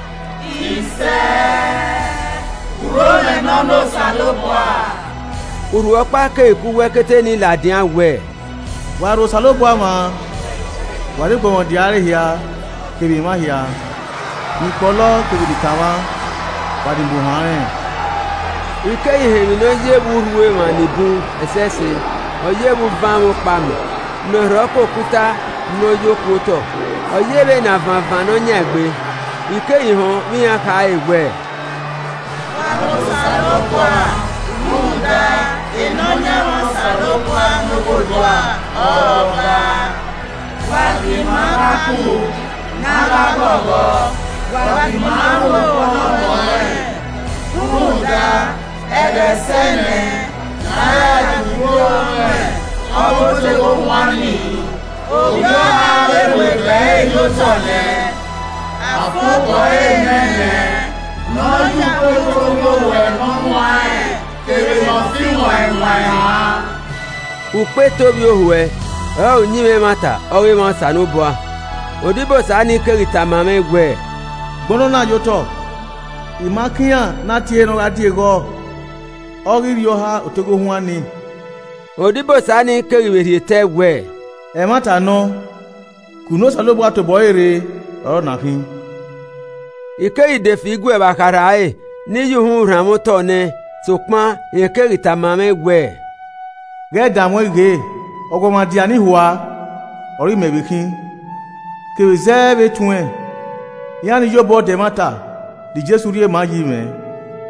Ìṣẹ́ Rome nọ́nà sàlóbọ̀à. Uruọ̀pá kéèkú wẹ́kété ní làdín àwẹ̀. Wàrò sàlóbọ̀à mà wàrí gbọ̀mọ̀ di àárẹ̀ hìá kébì má hìá nìpọ̀lọ́ kébì dìkàwá wàdí bò hàn rẹ̀. Ike ìhèmí ló yé bu ruwe mà níbu ẹsẹ̀sẹ̀ ọ̀yẹ́ bu bámu pàmì nọ̀rọ̀ kòkúta lójó kótọ̀ ọ̀yẹ́ bẹ́ẹ̀ nà vànvàn náà nyẹ̀gbé ike ìhàn míyàn ká ìwẹ̀. Wàrò sàlóbọ̀à múdà ìnáyàwó sàlóbọ̀à nùgbòdùà ọ̀ọ̀ba wàdí máa kú náà gbọ̀gbọ̀ wàdí máa wò ọ̀nà rẹ̀ múdà ẹ̀dẹ̀sẹ̀nẹ̀ náà dùgbò rẹ̀ ọ̀bọ̀ tó wọ́n ní òjò àwẹ̀wẹ̀ yóò tọ̀lẹ̀ àfọ̀bọ̀ ẹ̀mẹ̀mẹ̀ lọ́dún tó tó yóò wẹ̀ mọ́mú ayẹ̀ kèrè lọ sí wọ̀n ẹ̀wọ̀n ẹ̀hán. Ukpe tóbi ohu ẹ ọ ò nyí mẹ́ mata ọ̀rẹ́ mọ́ sànú bọ́à òdìbò sáà ní kérìtà màmẹ́ gbẹ. Gbọ́dọ̀ náà yóò tọ̀ ìmákíyàn náà tiẹ̀ náà adé rọ ọ̀rí rí ọha òtógó hún wá ní. Òdìbò sáà ní kérìwèrè tẹ́ wẹ̀. Ẹ má tà nọ kùnú sàlóbọ̀à tó bọ́ èrè ọ̀rọ̀ nàfin. Ike ìdèfì igbó ẹ̀ bàkàrà ẹ̀ ní yìhun ràmútọ̀ ní tòpọ́n ìyẹn kérìtà màmẹ́ gbẹ. Gẹ́gẹ́ àwọn ìgbé ọgbọ̀mọdé àníhùwà orí mẹ̀bìkín kèrè zẹ́ẹ̀bẹ̀ tún ẹ̀ ìyá ni yóò bọ́ dẹ̀mátà di Jésù rí èmá yìí mẹ́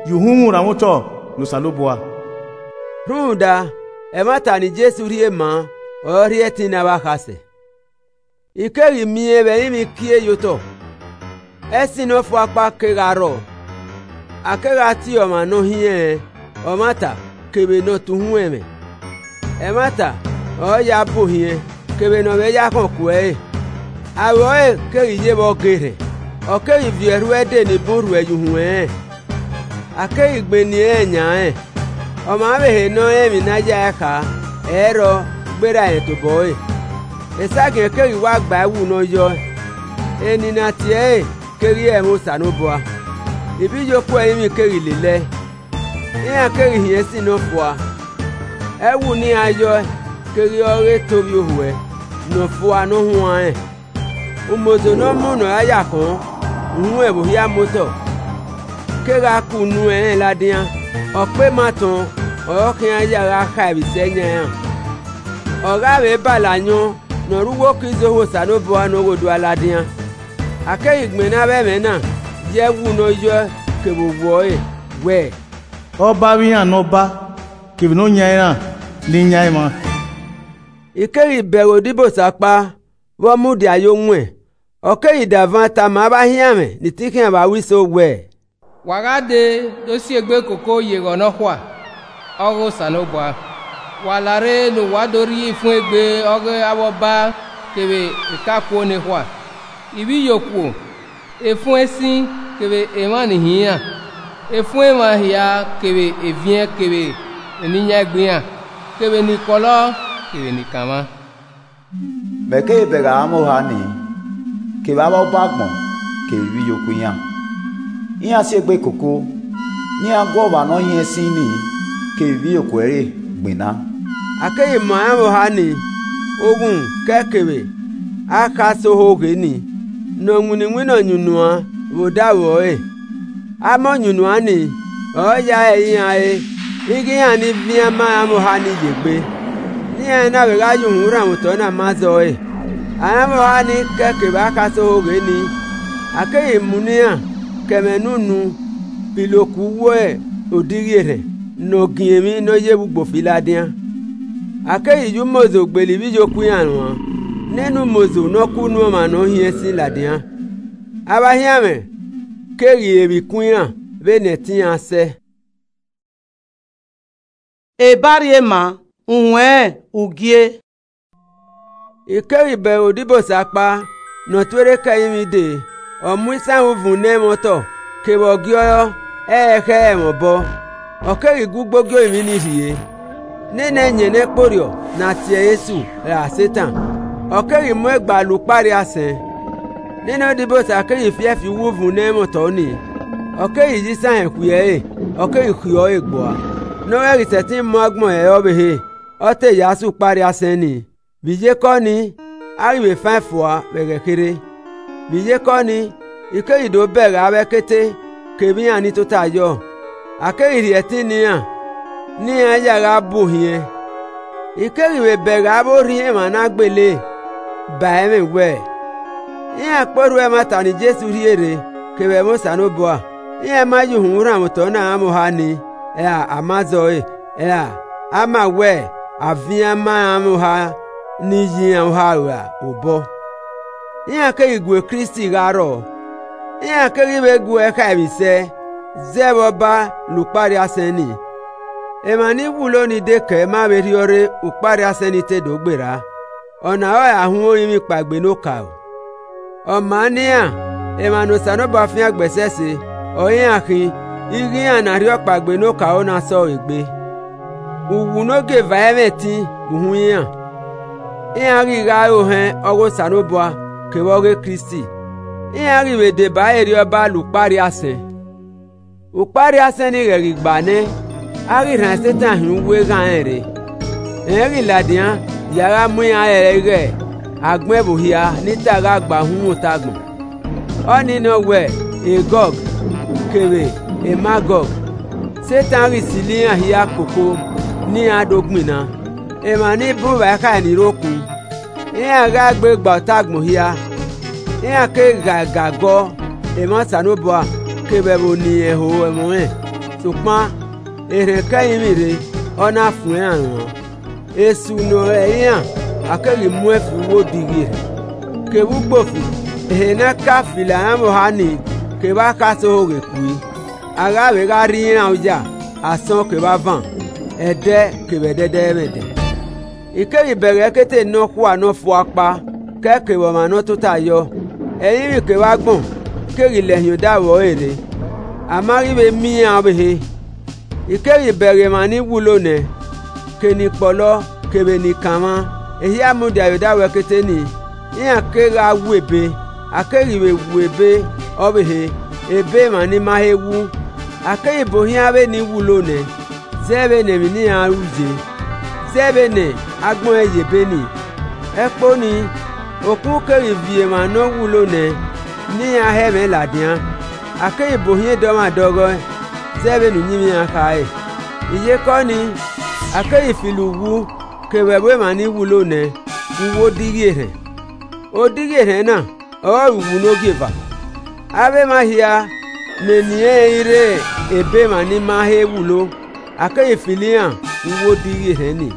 yuhungu ramuto no salobua Runda emata ni Jesu rie ma orie tina bakase Ikeri mie be imi kie yoto Esino fo apa kegaro Akega ti o ma no hie o mata kebe no tuhun eme Emata o ya bu hie kebe no be ya kon ku e Awo e keri ye bo gere O keri vieru ede ni boru e yuhun e Akei gbe ni e nya e O ma be he no e mi na ya ka ero gbera e to boy Esage keri wa gba ewu no yo Eni na ti e keri e mo sanoboa Ibi yo ko e mi keri lele Iya keri hie si no foa Ewu ni ayo keri ore tobi ohu e No foa no huan e Umozo no mu no aya kan Uhun e bo ya moto Kera ku nu e ladian Ope maton O kin ayara ka bi se yan Oga be balanyo no ruwo kizo ho sanoboa no godu aladian Akei igbe na be me na je wu no yo kebo e we Oba wi an oba kebe no nyaira ni nyaima Ikeri bero dibo sapa wo mu di ayo nwe Okei davan ta ma ba hiame ni tikin ba wi so we Wagade do si egbe koko yego no kwa Ogo sanoboa Walare no wadori fun egbe oge awoba kebe ikako ni kwa Ibi yoku efun esin kebe emani hiya efun ema hiya kebe evien kebe eninya gbian kebe ni kolo kebe ni kama Meke bega amo hani kebe aba bagbon kebe bi yoku yan Iya se gbe koko ni agova no yin esin ni kebe bi yoku ere gbina Akei mo amo hani ogun kekebe aka so hoge ni no nguni ngwino nyunua bodawo e amo nyunua ni o ya eyin aye igi ya ni bia ma amo ha ni yegbe ni e na be ga yun ra mo to na mazo e amo ha ni keke ba ka so hoge ni Akei munia kemenunu biloku wo e odiri re no giemi no ye bugbo filadian Akei yu mozo gbeli bi joku yan won Nenu mozo no kunu ma no hie si ladian Aba hiame keri ebi kunya be neti ase E bari ma unwe ugie Ikeri be odibo sapa no twere kayimi de o muisa uvun ne moto ke bo gyo e ke mo bo o keri gugbo gyo imi ni hie Nene nyene porio na tie Yesu ra Satan Okeri mo egba lu pari asen Nínú dibo sa keri fi fi wuvu ne moto ni Okeri ji san ekuye e Okeri khio egbo No eri setin mo agbon e obehe Ote yasu pari asen ni Bije ko ni ariwe fin fois bege kere Bije ko ni ikeri do bere abe kete kebi ani to tayo Akeri ri etin ni an Ni ayara bu hie Ikeri we bere abo ri e mana gbele Ba eme we Iya kporu e mata ni Jesu riere kebe mo sanoboa Iya ma yuhun ra mo to na amo ha ni e a amazo e e a ama we avia ma amo ha ni yin ha ra obo Iya ke igwe Kristi garo Iya ke ribe gwe ka bi se zebo ba lupari aseni Emani wulo ni deke ma be riore upari aseni te dogbera Ona o ahun oyin mi pagbe no ka o O mania emanu sanoba fi agbesese oyin akin igi anari opagbe no ka o na so egbe Uwu no ge vaemeti buhun yan Iya ri ga o hen ogo sanoba ke woge Kristi Iya ri we de ba eri oba lupari asen Upari asen ni re gba ne Ari ran Satan hin we gan ere Eri ladian yara mu ya ere agbon bohia nitaga gba hun otagbon Oni no we egog kere e magog Satan ri silian hia koko ni adogbina e ma ni bu ba ka ni rokun e aga gbe gba otagbon hia e ake gagago e ma sanoboa kebe bo ni eho emo e sukpan ere kẹ́yìn mi re ọ̀nà fún ẹ̀ àrùn èsù nù ẹ̀yìn à akẹ́rì mú ẹ̀fì wó dìgì rẹ̀ kèwú gbòfì èhènà ká fìlà ẹ̀mọ̀ ha nì kèwá ká tó rè kùí ara rẹ̀ ká rí ìrìn ọjà àsán kèwá van ẹ̀dẹ́ kèwẹ̀ dẹ́dẹ́ mẹ̀dẹ́ ìkẹ́rì bẹ̀rẹ̀ kété náà kú àná fọ apá kẹ́kẹ́ wọ̀ màná tó tà yọ ẹ̀yìn rìn kèwá gbọ̀n kẹ́rì lẹ́yìn dáwọ̀ èrè àmáríwe mí àwọn bèhe ìkẹ́rì bẹ̀rẹ̀ mà ní wúlò nẹ̀ kẹ́ni pọ̀lọ́ kèwé nìkan mọ́ èyí àmúdì àyọ̀dáwọ̀ kété ni ìyàn kéré awu èbe akérìwé wu èbe ọ̀bẹ̀he èbe mà ní máhéwu akérìbò yín abẹ́ ní wúlò nẹ̀ zẹ́ẹ̀bẹ̀ nẹ̀mí ní àrùjẹ zẹ́ẹ̀bẹ̀ nẹ̀ agbọ́n ẹ̀yẹ bẹ́ ni ẹ̀kpọ́ ni òkú kérìvìyè mà ní wúlò nẹ̀ ní ahẹ́mẹ́ làdìyàn akérìbò yín dọ́màdọ́gọ́ zẹ́ẹ̀bẹ̀ nù yín mi àkà ẹ̀ ìyẹ kọ́ ni akérìfìlù wu kewebe ma ní wúlò nẹ wúwo dígé rẹ̀ ó dígé rẹ̀ náà ọ̀ wù n'oge va abe ma hia mẹ́nìyàn ire ebe ma ní ma he wúlò akẹ́yẹ fìlíyàn wúwo dígé rẹ̀ ni.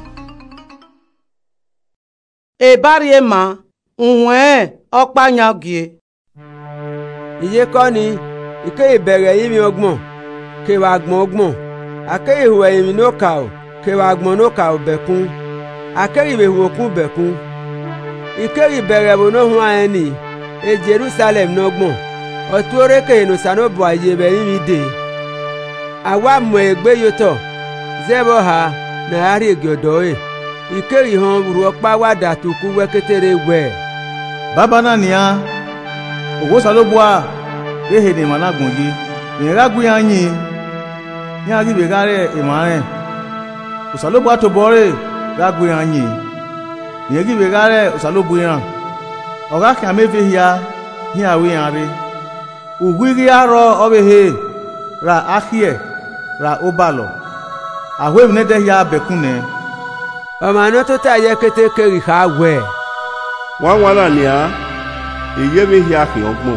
Ebarie ma nwee ọkpanyagie. Iye kọ́ ni ìkẹ́yẹ bẹ̀rẹ̀ yìí mi ọgbọ̀n kẹwàá gbọ̀n ọgbọ̀n akẹ́yẹ hùwà èmi ní òkà ò kẹwàá gbọ̀n ní òkà ò bẹ̀kún akẹ́rìwé wòkú bẹ̀kún ìkẹ́rì bẹ̀rẹ̀ bò ní hun ayẹ ni e Jerusalem n'ọgbọ̀n ọ̀tún orékè ìnùsànóbọ̀ àyè bẹ̀yìn mi dè àwa mọ̀ ẹgbẹ́ yótọ̀ zẹ́bọ̀ ha nàárí ègòdò ẹ̀ ìkẹ́rì hàn rú ọpá wà dàtúkú wẹ́kẹ́tẹ́rẹ́ wẹ̀. bàbá náà nìyà òwò sàlóbùà ehe ni màná gùn yìí ìyẹn gbé yàn yín ní àgbègbè gárẹ̀ ìmọ̀ràn òsàlóbùà tó bọ́ọ̀rẹ̀ gagbe anyi yegi be gare osalobu yan oga kan meve hia hi awe yan re ugwiri aro obehe ra ahie ra obalo ahwe ne de ya bekune ọmọ no to ta ye kete keri ha we wan wala ni a eye be hia ki ogbon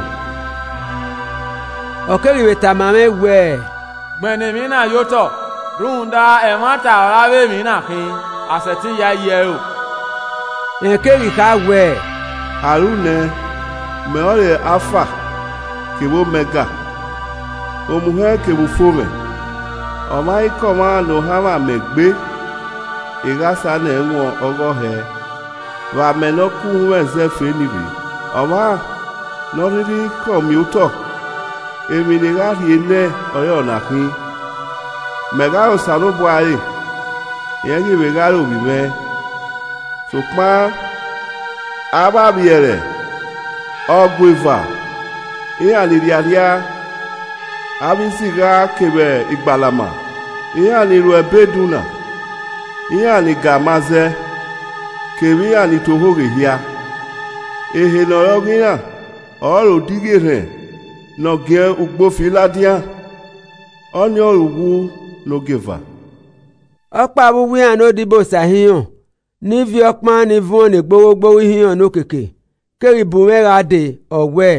okeri we tamame we gbeni mi na yoto runda e mata rawe mi na kin asẹ̀tí ya yẹ o. Èkéyì ká wẹ̀. Àrùnẹ̀ mẹ́ọ̀rẹ̀ afa kèwó mẹ́gà òmùhẹ́ kèwó fómẹ̀ ọ̀má ikọ̀ máa lò hámà mẹ́gbé ìrásá nẹ̀ ń wọ̀n ọgọ́hẹ́ wà mẹ́nọ́kú wẹ̀zẹ́ fẹ́nìrì ọ̀má nọ́rírí kọ̀míútọ̀ èmi ni rárí ẹnẹ́ ọ̀yọ́ ọ̀nàkín mẹ́gà òsàlóbọ̀ ayé ìyẹn kí ìwé gáàrò wì mẹ́ ṣùgbọ́n abábìyẹ̀rẹ̀ ọgbẹ̀fà ìyẹn àlìríàríà abísíra kẹwẹ̀ ìgbàlàmà ìyẹn àlìrò ẹ̀bẹ́dùnà ìyẹn àlìgàmazẹ́ kẹwì àlìtòhórè híà èhè nọ̀rọ̀ gíyàn ọ̀rọ̀ dígé rẹ̀ nọ̀gẹ́ ugbófìládìá ọ̀nyí ọ̀rọ̀ wú lọ́gẹ̀fà. ọ̀pá wúwí àná dìbò sàhíhàn níbi ọpọ́n ní fún ọ̀nà gbowógbowó híhàn lókèké kérìbù mẹ́ra dè ọ̀wẹ́.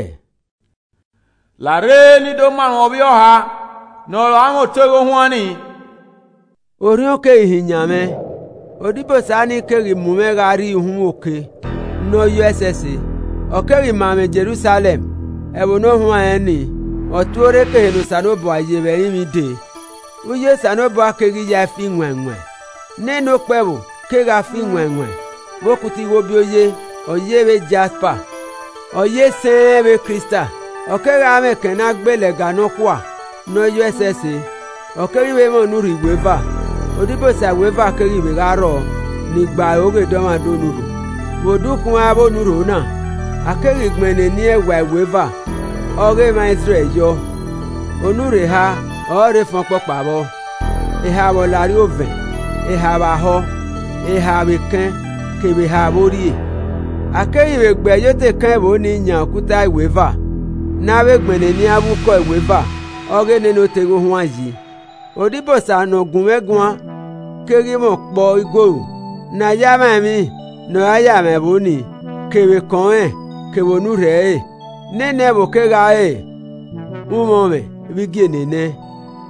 làrẹ́ ní tó márùn ọbí ọ̀ha nọ̀rọ̀ àwọn òtẹ́rọ wọn ni. orí òkè ìhìnyàmẹ́ òdìbò sáni kérìbù mẹ́ra rí ihun òkè n'oyú ẹsẹsẹ ọ̀kérì màmí Jerusalem ẹ̀wọ̀n náà hun ẹni ọ̀tún orékè hẹnu sànóbọ̀ àyè rẹ̀ yín mi dè. Uye sànóbọ̀ akérì ya fi wẹ̀wẹ̀ nínú pẹ̀wò kéra fi wẹ̀wẹ̀ bókùtì wo bí oyé ọ̀yẹ́rẹ́ jasper ọ̀yẹ́ sẹ́ẹ̀rẹ́ krista ọ̀kẹ́rẹ́ amẹ́kẹ́ náà gbẹ̀lẹ̀ gánọ́kùà n'oyú ẹsẹsẹ ọ̀kẹ́rìwé mọ̀ nùrù ìwéfà òdìbòsà ìwéfà kérìwé rárọ̀ nígbà òrè dọ́màdónùrù wòdùkún abónùrù náà akérì gbẹ̀nẹ̀ ní ẹ̀wà ìwéfà ọ̀rẹ́ máa israel yọ onúrè ha ọ̀rẹ́ fọ́npọ̀ pàbọ̀ ìhà wọ̀lárí òvẹ̀ ìhà wàhọ́ ìhà wìkẹ́ kèwé ha móríè akérìwé gbẹ̀ yóò tẹ̀ kẹ́ ìwò ní ìyàn òkúta ìwéfà náwé gbẹ̀nẹ̀ ní abúkọ̀ ìwéfà ọ̀rẹ́ nínú tẹ̀rọ wọn yìí òdìbòsà nọ̀gùn mẹ́gun kérímọ̀ pọ̀ igbóòrò nàyà mẹ́mí nọ̀yà mẹ́bùnì kèwé kàn ẹ̀ kèwònú rẹ̀ ẹ̀ nínú ẹ̀bù kéra ẹ̀ ńmọ̀ mẹ́ wígé nínú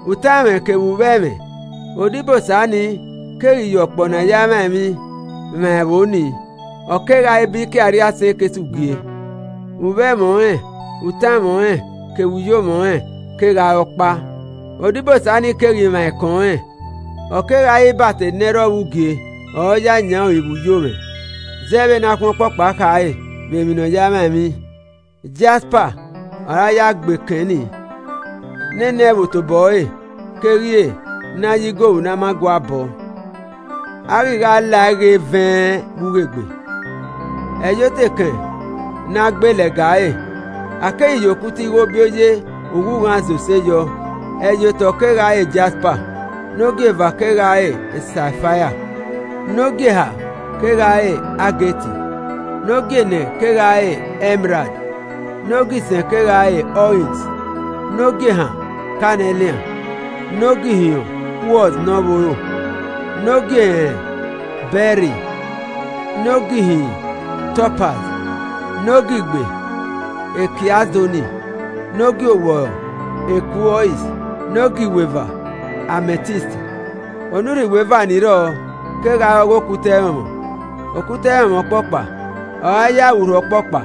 utame ke ubeme odibo sani keri yokpo na yama mi me boni okega ebi ke ari ase ke sugie ube mo e utamo e ke uyo mo e ke ga opa odibo sani keri ma kon e okega ibate nero ugie oya nya ibuyo me zebe na kun popa kai be mi no yama mi Jasper ara ya gbe keni nene bo to boy kerie na yigo na magwa bo ari ga la re vin buregbe eyo te kan na gbe le gae ake iyoku ti ro bi oye owu ran zo se yo eyo to ke ga e Jasper no ge va ke ga e Sapphire no ge ha ke ga e Agate no ge ne ke ga e Emerald no ge se ke ga e Orange no ge ha Carnelian no ge hiyo was no boro no ge berry no ge hi topaz no ge gbe ekiazoni no ge owo equois no ge weaver amethyst onuri weaver ni ro ke ga okute mo okute mo popa aya uro popa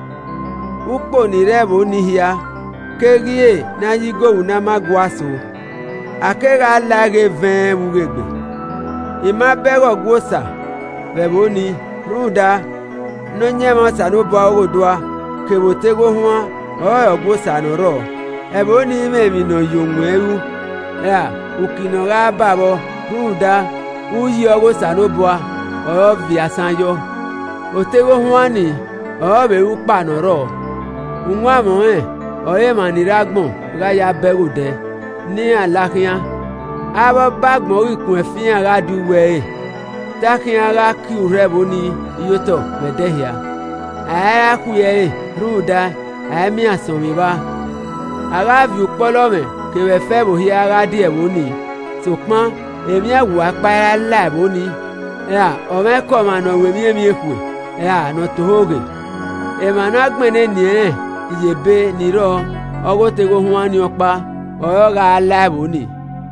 upo ni rebo ni hia kegie na yigo na magwaso akega lage vin wugegbe ima bero gwosa bebo ni ruda no nyema sa no ba ogodwa kebotego hwa oyo gwosa no ro ebo ni me mi no yonweru ya ukino ga babo ruda uyi ogo sa no bwa oyo via sanyo otego hwa ni oyo be upa no ro unwa mo e oye maniragbon ga ya bero de ní àlákíá abo bagbon ikun efin ara duwe takin ara ki urebo ni iyoto medehia aya kuye ruda ami asomi ba ara vi upolo me ke we fe bo hi ara die woni sopon emi awu apara la boni ya o me ko ma no we mi emi eku ya no tohoge e ma na gbene ni e iyebe ni ro ogo tego huan ni opa oyo ga labo ni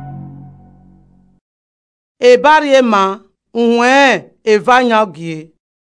e bari ma unwe e vanya gie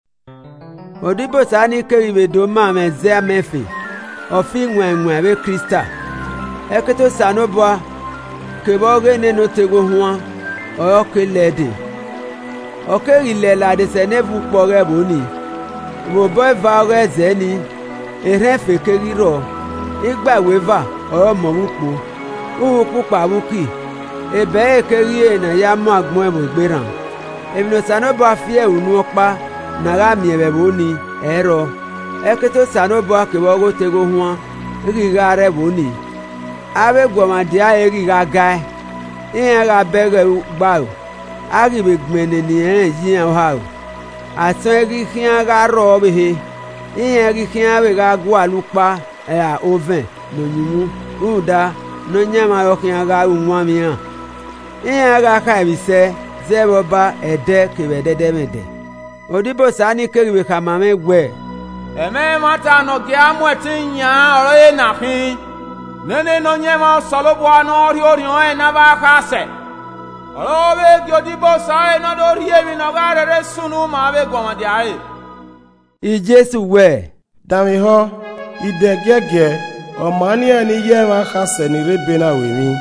odibo sani keribe do ma me ze mefe ofi nwe nwe be Krista eketo sanoboa ke boge ne no tego huan oyo ke lede okeri le la de se ne bu pore boni bo boy va re ze ni e refe keriro igba weva oyo mo wupo uhu pupa wuki ebe ekerie na ya mo agbon ebo igberan ebino sanobo afie unu opa na ga mi ebe boni ero eketo sanobo akebo tego huan riga re boni abe gbomadia eriga gai iyan ga bere gba o ari be gbene ni en yin ha o asan eri kian ga ro be he iyan eri kian be ga gwa lupa e a oven no yimu ruda no nyama yo kian ga unwa mi an iyan ga ka bi se zero ba ede ke be dede mede odibo sani keriwe ka mame gwe eme mata no ge amwetin ya oro e na hin nene no nyema solobo ano ori ori o e na ba ka se oro be gi odibo sai no do ri emi no ga re sunu ma be goma di ai i Jesu we dami ho ide gege o mani ani ye ma ka se ni rebe na we mi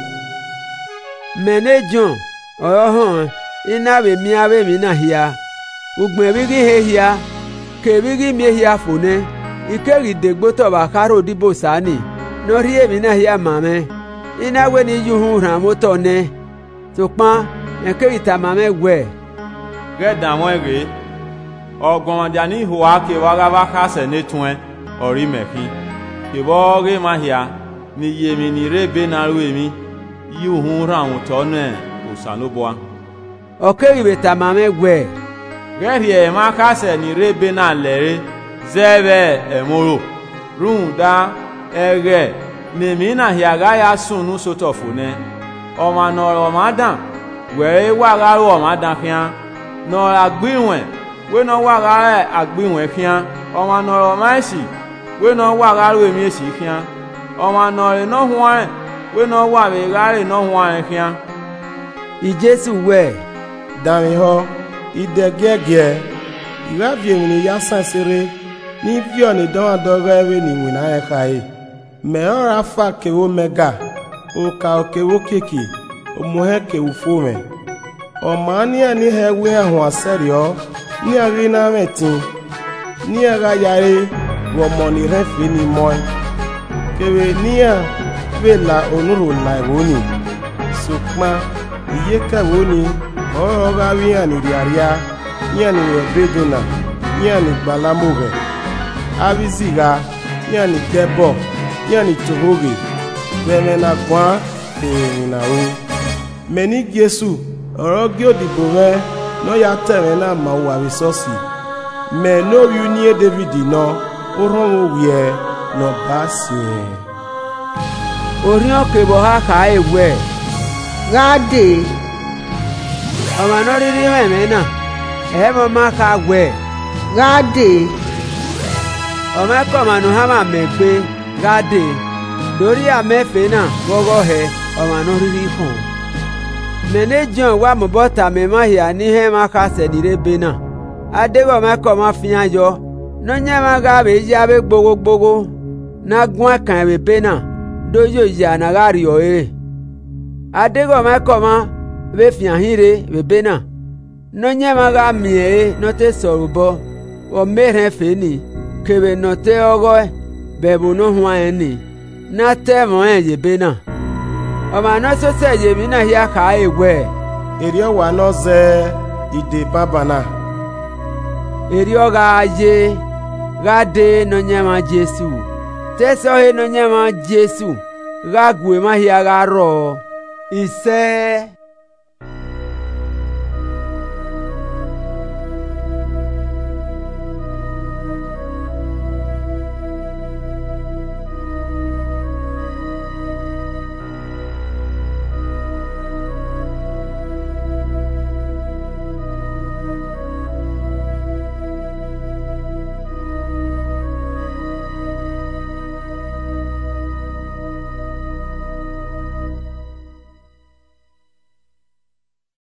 menejon oro hon ina be mi abe mi na hia ugbe bi gi he hia ke bi gi mi hia fone ikeri degbo to ba karo odibo sani no ri emi na hia mame ina we ni yuhun ran moto ne to pan ekeri ta mame we ge dan won re ogbon ja ni ho ake wa ga ba ka se ne tun ori mefi ke bo ge ma hia ni ye mi ni rebe na ru emi yuhun ran to ne osanoboa okeri be ta mame we geri e ma ka se ni rebe na lere zebe emoro runda ege nemi na hiaga ya sunu sotofune o ma no o ma dan we wa ga ro ma dan fian no agbinwen we no wa ga agbinwen fian o ma no o ma si we no wa ga ro emi si fian o ma no re no huan pé no wa be gare no hwan khian i Jesu we dami ho ide gege ira vie ni ya sansere ni vio ni don adoga ewe ni wina e kai me ora fa ke wo mega o ka ke wo kiki o mo he ke wo fome o mani ani he we ho aserio ni ari na metin ni aga yare wo mo ni re fi ni mo kewe nia ve la onuru la woni sukma iye ka woni o ga wi ani riaria ni ani we bedona ni ani gbalamoge abiziga ni ani debo ni ani tohoge bene na kwa e na o meni Jesu oro gi odibo re no ya tere na ma wa resource me no yu ni David no o ron wo wie no basi orin oke bo ha ka ewe gade ọmọ náà rírí mẹ́mẹ́ náà ẹ̀ mọ́ máa ka wẹ̀ gade ọmọ ẹ̀kọ́ mànú hàmà mẹ́gbẹ́ gade lórí àmẹ́fẹ́ náà gbọ́gọ́ hẹ ọmọ náà rírí hàn mẹ́lẹ́ john wà mọ́ bọ́tà mẹ́má hìá ní hẹ́ máa ka sẹ̀díré bẹ́ náà adéwọ̀ ọmọ ẹ̀kọ́ máa fi hàn yọ lọ́nyẹ́ máa ga bẹ́ yí abẹ́ gbogbogbò náà gún àkàn ẹ̀wẹ̀ bẹ́ náà dójú ìyá náà rí ọ̀ eré adéwọ̀ ọmọ ẹ̀kọ́ máa be fiahire be bena no nyama ga mie no te sorubo o mere feni kebe no te ogo be bu no hwa eni na te mo en ye bena o ma no so se ye mi na hia ka ewe eri o wa no ze ide babana eri o ga ye ga de no nyama Jesu te so he no nyama Jesu ga gwe ma hia ga ro ise